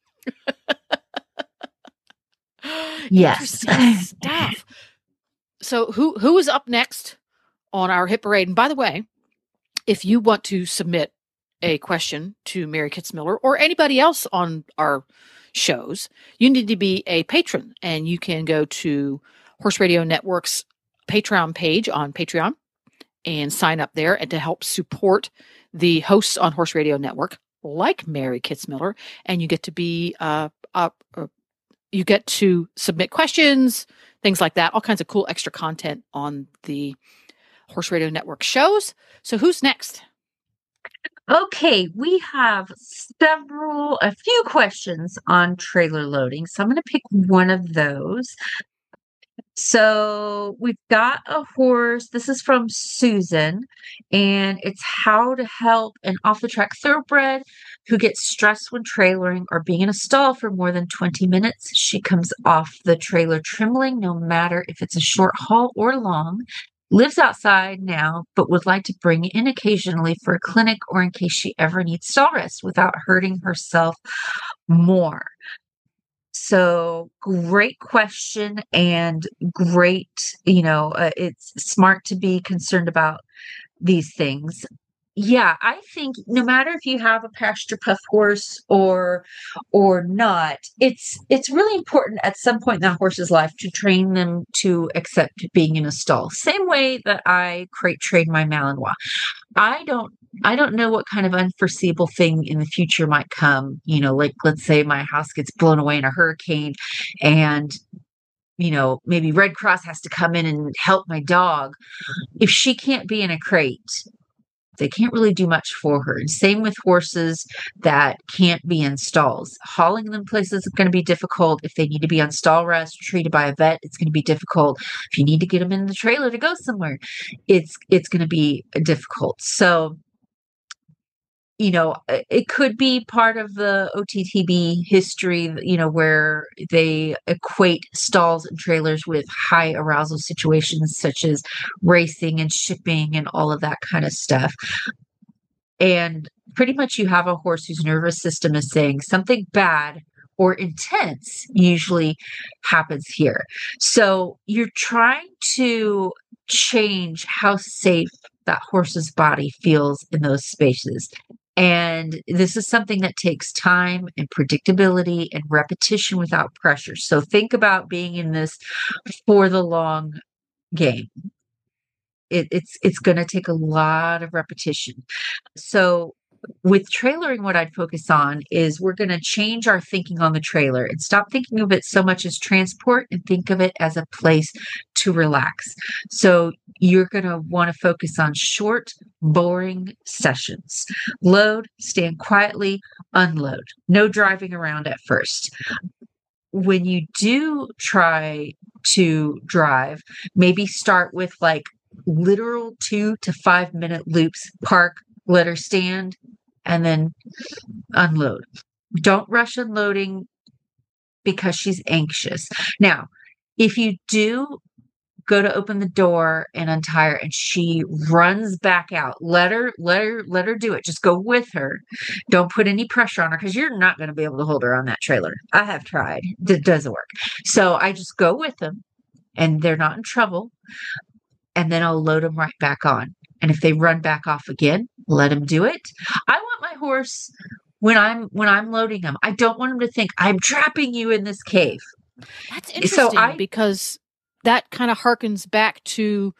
Yes. Interesting stuff. So who who is up next on our hit parade? And by the way, if you want to submit a question to Mary Kitzmiller or anybody else on our shows, you need to be a patron, and you can go to Horse Radio Network's Patreon page on Patreon and sign up there and to help support the hosts on Horse Radio Network, like Mary Kitzmiller, and you get to be uh, uh, uh you get to submit questions, things like that, all kinds of cool extra content on the Horse Radio Network shows. So who's next? Okay, we have several, a few questions on trailer loading. So I'm going to pick one of those. So we've got a horse. This is from Susan, and it's how to help an off-the-track thoroughbred who gets stressed when trailering or being in a stall for more than twenty minutes. She comes off the trailer trembling, no matter if it's a short haul or long. Lives outside now, but would like to bring in occasionally for a clinic or in case she ever needs stall rest without hurting herself more. So great question, and great, you know, uh, it's smart to be concerned about these things. Yeah, I think no matter if you have a pasture puff horse or or not, it's it's really important at some point in that horse's life to train them to accept being in a stall. Same way that I crate train my Malinois. I don't I don't know what kind of unforeseeable thing in the future might come. You know, like let's say my house gets blown away in a hurricane and, you know, maybe Red Cross has to come in and help my dog. If she can't be in a crate, they can't really do much for her. And same with horses that can't be in stalls. Hauling them places is going to be difficult. If they need to be on stall rest, treated by a vet, it's going to be difficult. If you need to get them in the trailer to go somewhere, it's it's going to be difficult. So, you know, it could be part of the O T T B history, you know, where they equate stalls and trailers with high arousal situations such as racing and shipping and all of that kind of stuff. And pretty much you have a horse whose nervous system is saying something bad or intense usually happens here. So you're trying to change how safe that horse's body feels in those spaces. And this is something that takes time and predictability and repetition without pressure. So think about being in this for the long game. It, it's it's going to take a lot of repetition. So with trailering, what I'd focus on is we're going to change our thinking on the trailer and stop thinking of it so much as transport and think of it as a place to relax. So you're going to want to focus on short, boring sessions. Load, stand quietly, unload. No driving around at first. When you do try to drive, maybe start with like literal two to five minute loops, park, let her stand, and then unload. Don't rush unloading because she's anxious. Now, if you do go to open the door and untie her and she runs back out, let her, let her, let her do it. Just go with her. Don't put any pressure on her because you're not going to be able to hold her on that trailer. I have tried. It doesn't work. So I just go with them and they're not in trouble. And then I'll load them right back on. And if they run back off again, let them do it. I want my horse when I'm when I'm loading them. I don't want him to think I'm trapping you in this cave. That's interesting so I, because that kind of harkens back to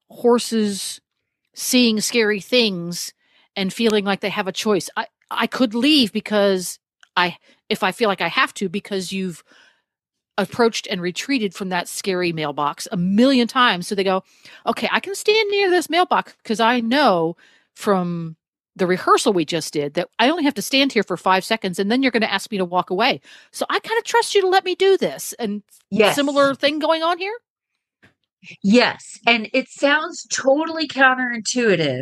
horses seeing scary things and feeling like they have a choice. I, I could leave because I if I feel like I have to because you've approached and retreated from that scary mailbox a million times. So they go, okay, I can stand near this mailbox because I know from the rehearsal we just did that I only have to stand here for five seconds and then you're going to ask me to walk away. So I kind of trust you to let me do this. And yes. Similar thing going on here? Yes. And it sounds totally counterintuitive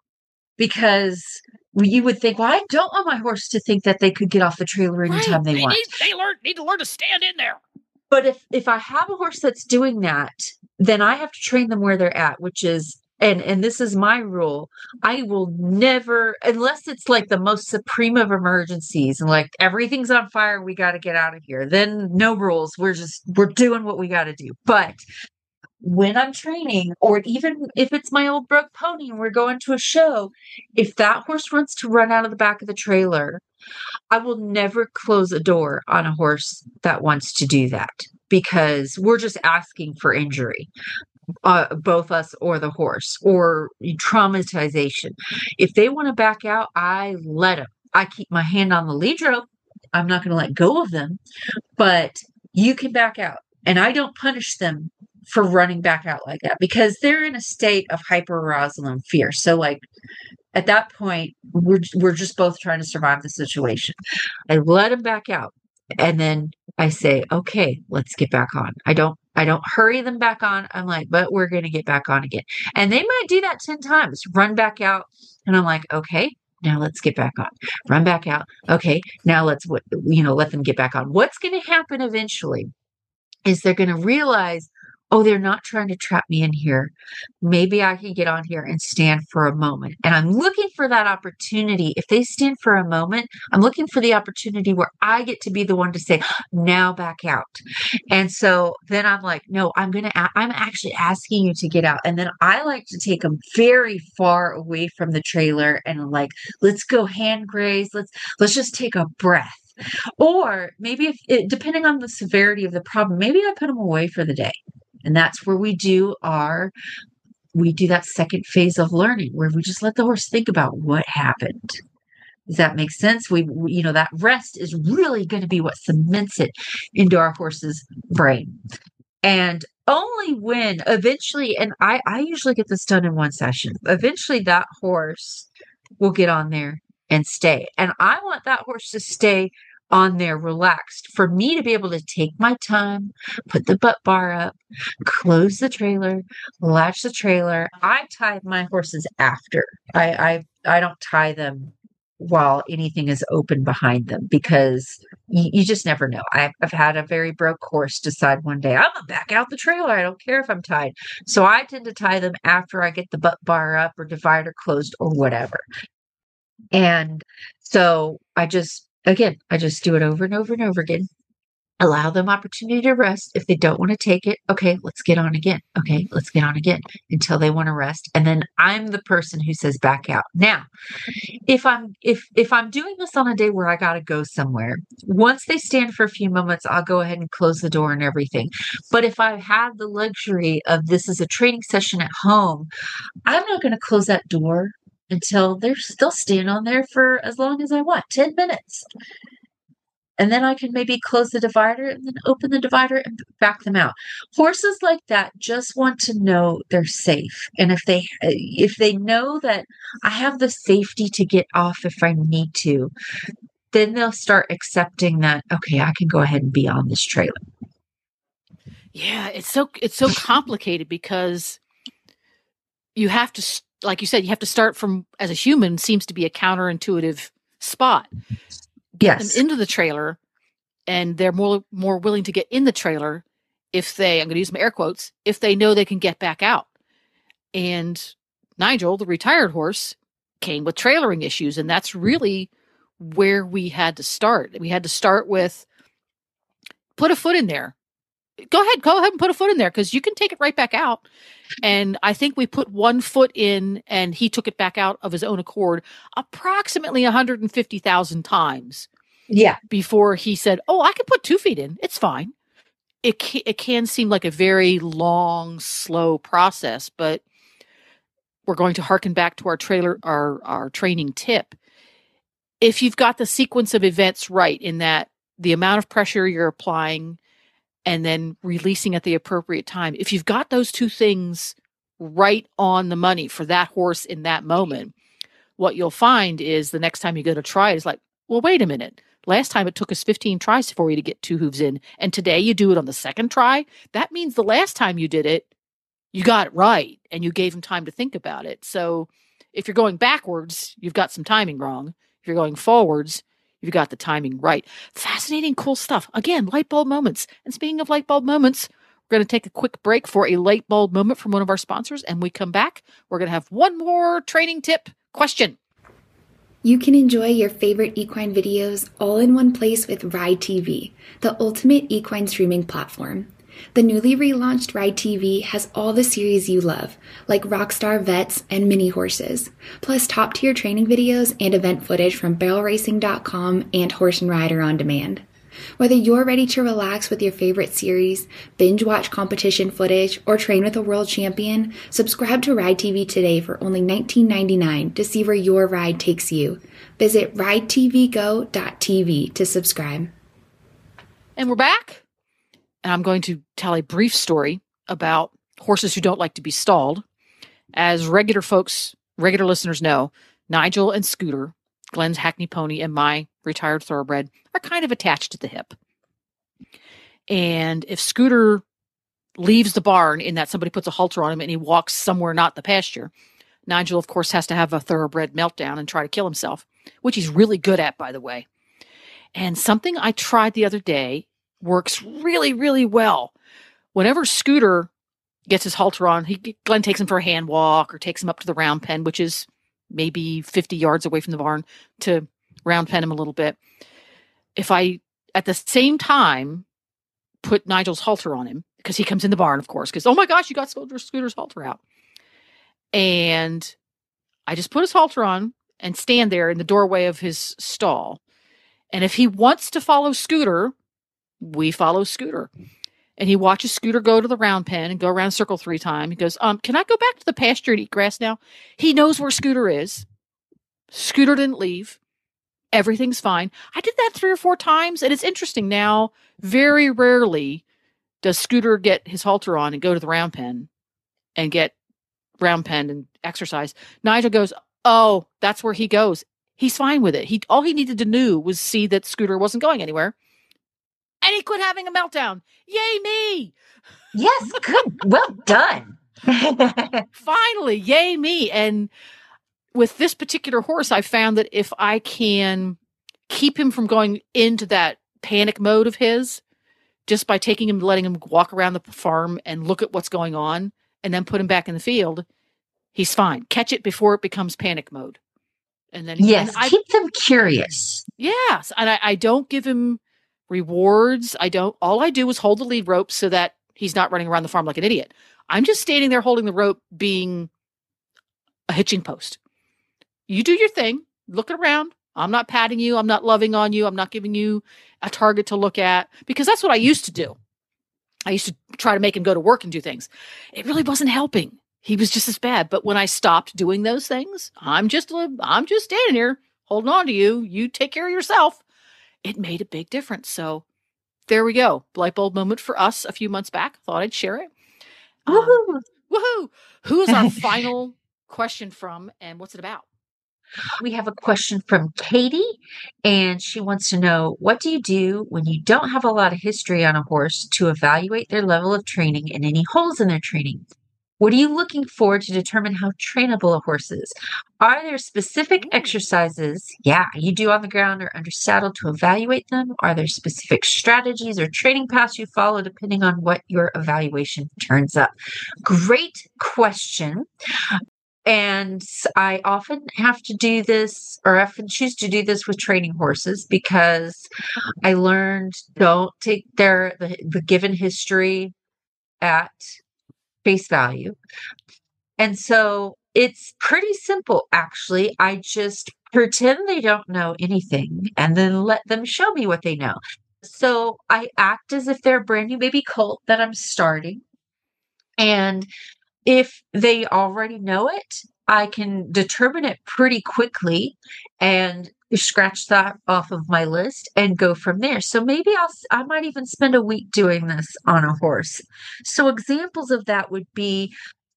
because you would think, well, I don't want my horse to think that they could get off the trailer anytime right. they, they want. Need, they learn, need to learn to stand in there. But if, if I have a horse that's doing that, then I have to train them where they're at, which is, and, and this is my rule. I will never, unless it's like the most supreme of emergencies and like everything's on fire, we got to get out of here. Then no rules. We're just, we're doing what we got to do. But when I'm training, or even if it's my old broke pony and we're going to a show, if that horse wants to run out of the back of the trailer, I will never close a door on a horse that wants to do that because we're just asking for injury, uh, both us or the horse, or traumatization. If they want to back out, I let them. I keep my hand on the lead rope. I'm not going to let go of them, but you can back out. And I don't punish them for running back out like that because they're in a state of hyperarousal and fear. So like, at that point, we're we're just both trying to survive the situation. I let them back out, and then I say, "Okay, let's get back on." I don't I don't hurry them back on. I'm like, "But we're going to get back on again." And they might do that ten times, run back out, and I'm like, "Okay, now let's get back on." Run back out. Okay, now let's you know let them get back on. What's going to happen eventually is they're going to realize, oh, they're not trying to trap me in here. Maybe I can get on here and stand for a moment. And I'm looking for that opportunity. If they stand for a moment, I'm looking for the opportunity where I get to be the one to say, now back out. And so then I'm like, no, I'm going to, I'm actually asking you to get out. And then I like to take them very far away from the trailer and like, let's go hand graze. Let's, let's just take a breath. Or maybe if it, depending on the severity of the problem, maybe I put them away for the day. And that's where we do our we do that second phase of learning where we just let the horse think about what happened. Does that make sense? We, we you know, that rest is really going to be what cements it into our horse's brain. And only when eventually, and I, I usually get this done in one session, eventually that horse will get on there and stay. And I want that horse to stay on there relaxed for me to be able to take my time, put the butt bar up, close the trailer, latch the trailer. I tie my horses after. I, I, I don't tie them while anything is open behind them because you, you just never know. I've, I've had a very broke horse decide one day, I'm going to back out the trailer. I don't care if I'm tied. So I tend to tie them after I get the butt bar up or divider closed or whatever. And so I just, again, I just do it over and over and over again. Allow them opportunity to rest. If they don't want to take it, okay, let's get on again. Okay, let's get on again until they want to rest. And then I'm the person who says back out. Now, if I'm if if I'm doing this on a day where I got to go somewhere, once they stand for a few moments, I'll go ahead and close the door and everything. But if I have the luxury of this is a training session at home, I'm not going to close that door until they're still staying on there for as long as I want, ten minutes. And then I can maybe close the divider and then open the divider and back them out. Horses like that just want to know they're safe. And if they if they know that I have the safety to get off if I need to, then they'll start accepting that, okay, I can go ahead and be on this trailer. Yeah, it's so it's so complicated because you have to, like you said, you have to start from, as a human, seems to be a counterintuitive spot. Get yes. them into the trailer, and they're more more willing to get in the trailer if they, I'm going to use my air quotes, if they know they can get back out. And Nigel, the retired horse, came with trailering issues, and that's really where we had to start. We had to start with put a foot in there. Go ahead, go ahead and put a foot in there because you can take it right back out. And I think we put one foot in and he took it back out of his own accord approximately one hundred fifty thousand times. Yeah. Before he said, oh, I can put two feet in. It's fine. It can, it can seem like a very long, slow process, but we're going to harken back to our trailer, our, our training tip. If you've got the sequence of events right in that the amount of pressure you're applying and then releasing at the appropriate time. If you've got those two things right on the money for that horse in that moment, what you'll find is the next time you go to try it is like, well, wait a minute. Last time it took us fifteen tries for you to get two hooves in. And today you do it on the second try. That means the last time you did it, you got it right. And you gave him time to think about it. So if you're going backwards, you've got some timing wrong. If you're going forwards, you've got the timing right. Fascinating, cool stuff. Again, light bulb moments. And speaking of light bulb moments, we're going to take a quick break for a light bulb moment from one of our sponsors. And we come back, we're going to have one more training tip question. You can enjoy your favorite equine videos all in one place with Ride T V, the ultimate equine streaming platform. The newly relaunched Ride T V has all the series you love, like Rockstar Vets and Mini Horses, plus top-tier training videos and event footage from barrel racing dot com and Horse and Rider On Demand. Whether you're ready to relax with your favorite series, binge watch competition footage, or train with a world champion, subscribe to Ride T V today for only nineteen ninety-nine dollars to see where your ride takes you. Visit ride t v go dot t v to subscribe. And we're back. And I'm going to tell a brief story about horses who don't like to be stalled. As regular folks, regular listeners know, Nigel and Scooter, Glenn's Hackney pony and my retired thoroughbred, are kind of attached to the hip. And if Scooter leaves the barn in that somebody puts a halter on him and he walks somewhere not the pasture, Nigel, of course, has to have a thoroughbred meltdown and try to kill himself, which he's really good at, by the way. And something I tried the other day works really, really well. Whenever Scooter gets his halter on, he, Glenn takes him for a hand walk or takes him up to the round pen, which is maybe fifty yards away from the barn, to round pen him a little bit. If I, at the same time, put Nigel's halter on him, because he comes in the barn, of course, because, oh my gosh, you got Scooter's halter out. And I just put his halter on and stand there in the doorway of his stall. And if he wants to follow Scooter, we follow Scooter. And he watches Scooter go to the round pen and go around circle three times. He goes, um, can I go back to the pasture and eat grass now? He knows where Scooter is. Scooter didn't leave. Everything's fine. I did that three or four times, and it's interesting now. Very rarely does Scooter get his halter on and go to the round pen and get round pen and exercise. Nigel goes, oh, that's where he goes. He's fine with it. He all he needed to do was see that Scooter wasn't going anywhere. And he quit having a meltdown. Yay me! Yes, good. Well done. Finally, yay me. And with this particular horse, I found that if I can keep him from going into that panic mode of his, just by taking him, letting him walk around the farm and look at what's going on, and then put him back in the field, he's fine. Catch it before it becomes panic mode. And then yes, and I, keep them curious. Yes, and I, I don't give him rewards. I don't. All I do is hold the lead rope so that he's not running around the farm like an idiot. I'm just standing there holding the rope, being a hitching post. You do your thing. Look around. I'm not patting you. I'm not loving on you. I'm not giving you a target to look at, because that's what I used to do. I used to try to make him go to work and do things. It really wasn't helping. He was just as bad. But when I stopped doing those things, I'm just I'm just standing here holding on to you. You take care of yourself. It made a big difference. So there we go. Light bulb moment for us a few months back. Thought I'd share it. Um, Woohoo! Woohoo! Who is our final question from, and what's it about? We have a question from Katie, and she wants to know, what do you do when you don't have a lot of history on a horse to evaluate their level of training and any holes in their training? What are you looking for to determine how trainable a horse is? Are there specific exercises, yeah, you do on the ground or under saddle to evaluate them? Are there specific strategies or training paths you follow depending on what your evaluation turns up? Great question. And I often have to do this, or often choose to do this with training horses, because I learned don't take their the, the given history at face value. And so it's pretty simple, actually. I just pretend they don't know anything and then let them show me what they know. So I act as if they're a brand new baby colt that I'm starting. And if they already know it, I can determine it pretty quickly and scratch that off of my list and go from there. So maybe I'll, I might even spend a week doing this on a horse. So examples of that would be,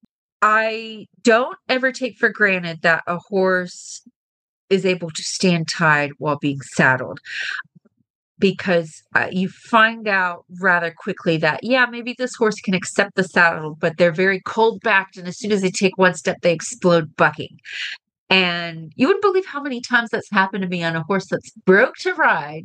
I don't ever take for granted that a horse is able to stand tied while being saddled. Because uh, you find out rather quickly that, yeah, maybe this horse can accept the saddle, but they're very cold backed. And as soon as they take one step, they explode bucking. And you wouldn't believe how many times that's happened to me on a horse that's broke to ride.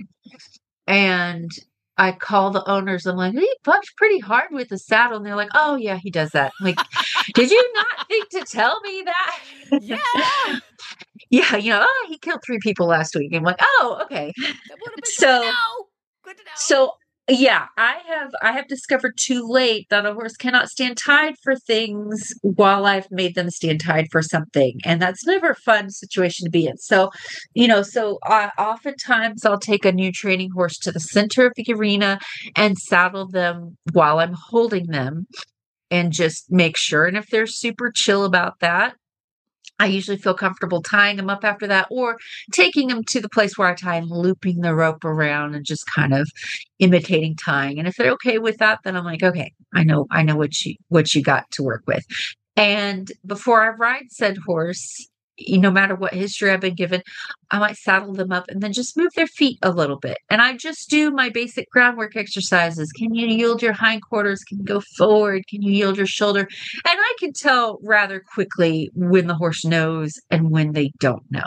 And I call the owners. I'm like, he bucked pretty hard with the saddle. And they're like, oh, yeah, he does that. I'm like, did you not think to tell me that? Yeah. Yeah, you know, oh, he killed three people last week. I'm like, oh, okay. So, good to know. Good to know. So, yeah, I have I have discovered too late that a horse cannot stand tied for things while I've made them stand tied for something, and that's never a fun situation to be in. So, you know, so uh, oftentimes I'll take a new training horse to the center of the arena and saddle them while I'm holding them, and just make sure. And if they're super chill about that, I usually feel comfortable tying them up after that, or taking them to the place where I tie and looping the rope around and just kind of imitating tying. And if they're okay with that, then I'm like, okay, I know, I know what you, what you got to work with. And before I ride said horse, no matter what history I've been given, I might saddle them up and then just move their feet a little bit. And I just do my basic groundwork exercises. Can you yield your hindquarters? Can you go forward? Can you yield your shoulder? And I can tell rather quickly when the horse knows and when they don't know.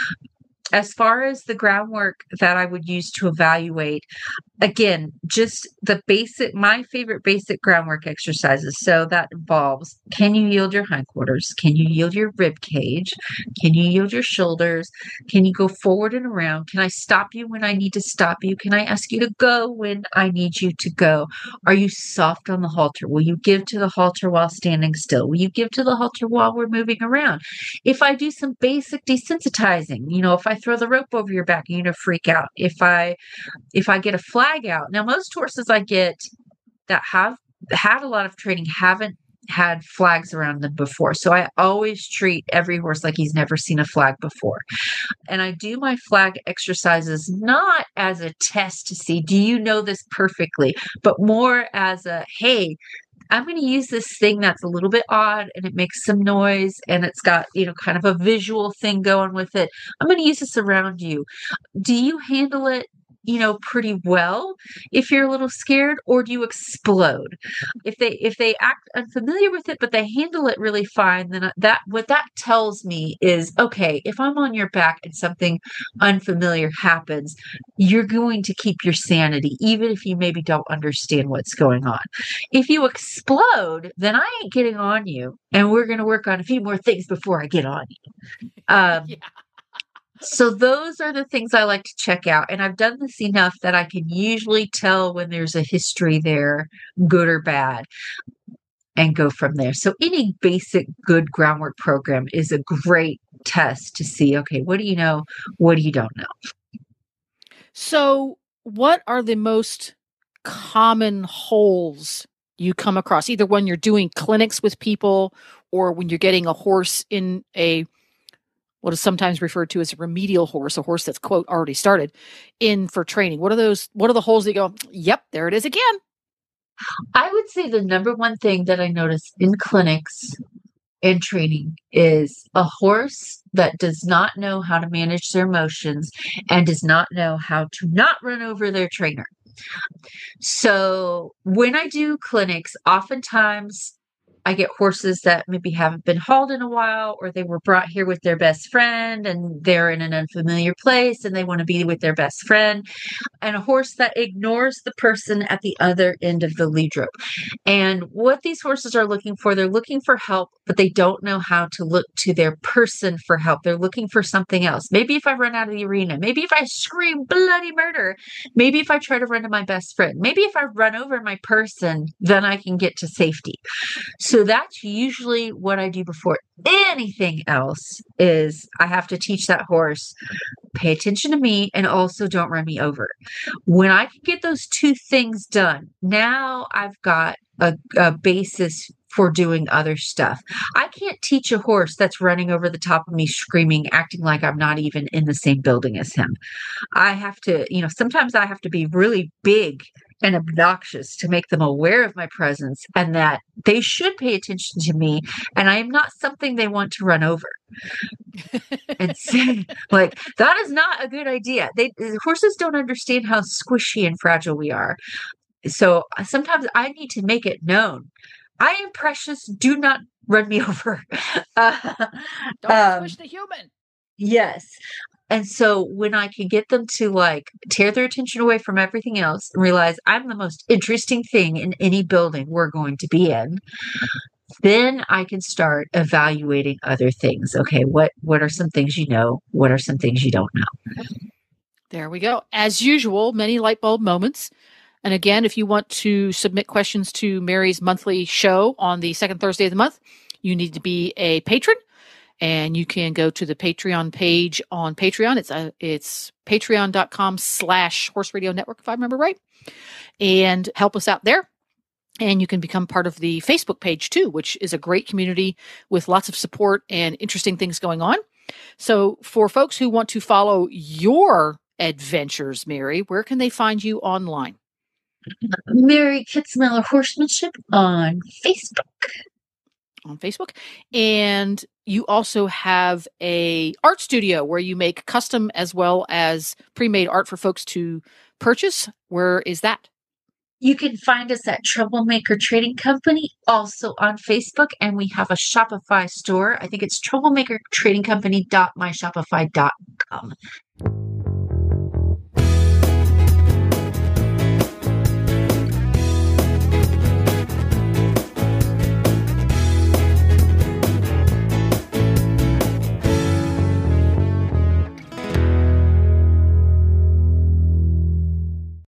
As far as the groundwork that I would use to evaluate, again, just the basic, my favorite basic groundwork exercises. So that involves, can you yield your hindquarters? Can you yield your rib cage? Can you yield your shoulders? Can you go forward and around? Can I stop you when I need to stop you? Can I ask you to go when I need you to go? Are you soft on the halter? Will you give to the halter while standing still? Will you give to the halter while we're moving around? If I do some basic desensitizing, you know, if I throw the rope over your back, you're going to freak out. If I, if I get a flag out, now most horses I get that have had a lot of training haven't had flags around them before. So I always treat every horse like he's never seen a flag before. And I do my flag exercises not as a test to see, do you know this perfectly, but more as a, hey, I'm going to use this thing that's a little bit odd and it makes some noise and it's got, you know, kind of a visual thing going with it. I'm going to use this around you. Do you handle it, you know, pretty well if you're a little scared, or do you explode? If they if they act unfamiliar with it, but they handle it really fine, then that what that tells me is, okay, if I'm on your back and something unfamiliar happens, you're going to keep your sanity, even if you maybe don't understand what's going on. If you explode, then I ain't getting on you, and we're going to work on a few more things before I get on you. Um, Yeah. So those are the things I like to check out. And I've done this enough that I can usually tell when there's a history there, good or bad, and go from there. So any basic good groundwork program is a great test to see, okay, what do you know? What do you don't know? So what are the most common holes you come across, either when you're doing clinics with people or when you're getting a horse in a what is sometimes referred to as a remedial horse, a horse that's, quote, already started in for training? What are those, what are the holes that you go, yep, there it is again? I would say the number one thing that I notice in clinics and training is a horse that does not know how to manage their emotions and does not know how to not run over their trainer. So when I do clinics, oftentimes I get horses that maybe haven't been hauled in a while, or they were brought here with their best friend and they're in an unfamiliar place and they want to be with their best friend, and a horse that ignores the person at the other end of the lead rope. And what these horses are looking for, they're looking for help, but they don't know how to look to their person for help. They're looking for something else. Maybe if I run out of the arena, maybe if I scream bloody murder, maybe if I try to run to my best friend, maybe if I run over my person, then I can get to safety. So that's usually what I do before anything else. Is I have to teach that horse, pay attention to me, and also don't run me over. When I can get those two things done, now I've got a, a basis for doing other stuff. I can't teach a horse that's running over the top of me, screaming, acting like I'm not even in the same building as him. I have to, you know, sometimes I have to be really big and obnoxious to make them aware of my presence and that they should pay attention to me, and I am not something they want to run over. And say, like, that is not a good idea. They horses don't understand how squishy and fragile we are. So sometimes I need to make it known. I am precious. Do not run me over. Uh, Don't um, squish the human. Yes. And so when I can get them to like tear their attention away from everything else and realize I'm the most interesting thing in any building we're going to be in, then I can start evaluating other things. Okay, what what are some things you know? What are some things you don't know? There we go. As usual, many light bulb moments. And again, if you want to submit questions to Mary's monthly show on the second Thursday of the month, you need to be a patron. And you can go to the Patreon page on Patreon. It's a, it's patreon.com slash Horse Radio Network, if I remember right. And help us out there. And you can become part of the Facebook page too, which is a great community with lots of support and interesting things going on. So for folks who want to follow your adventures, Mary, where can they find you online? Mary Kitzmiller Horsemanship on Facebook. On Facebook. And you also have a art studio where you make custom as well as pre-made art for folks to purchase. Where is that? You can find us at Troublemaker Trading Company, also on Facebook, and we have a Shopify store. I think it's troublemaker trading company dot my shopify dot com.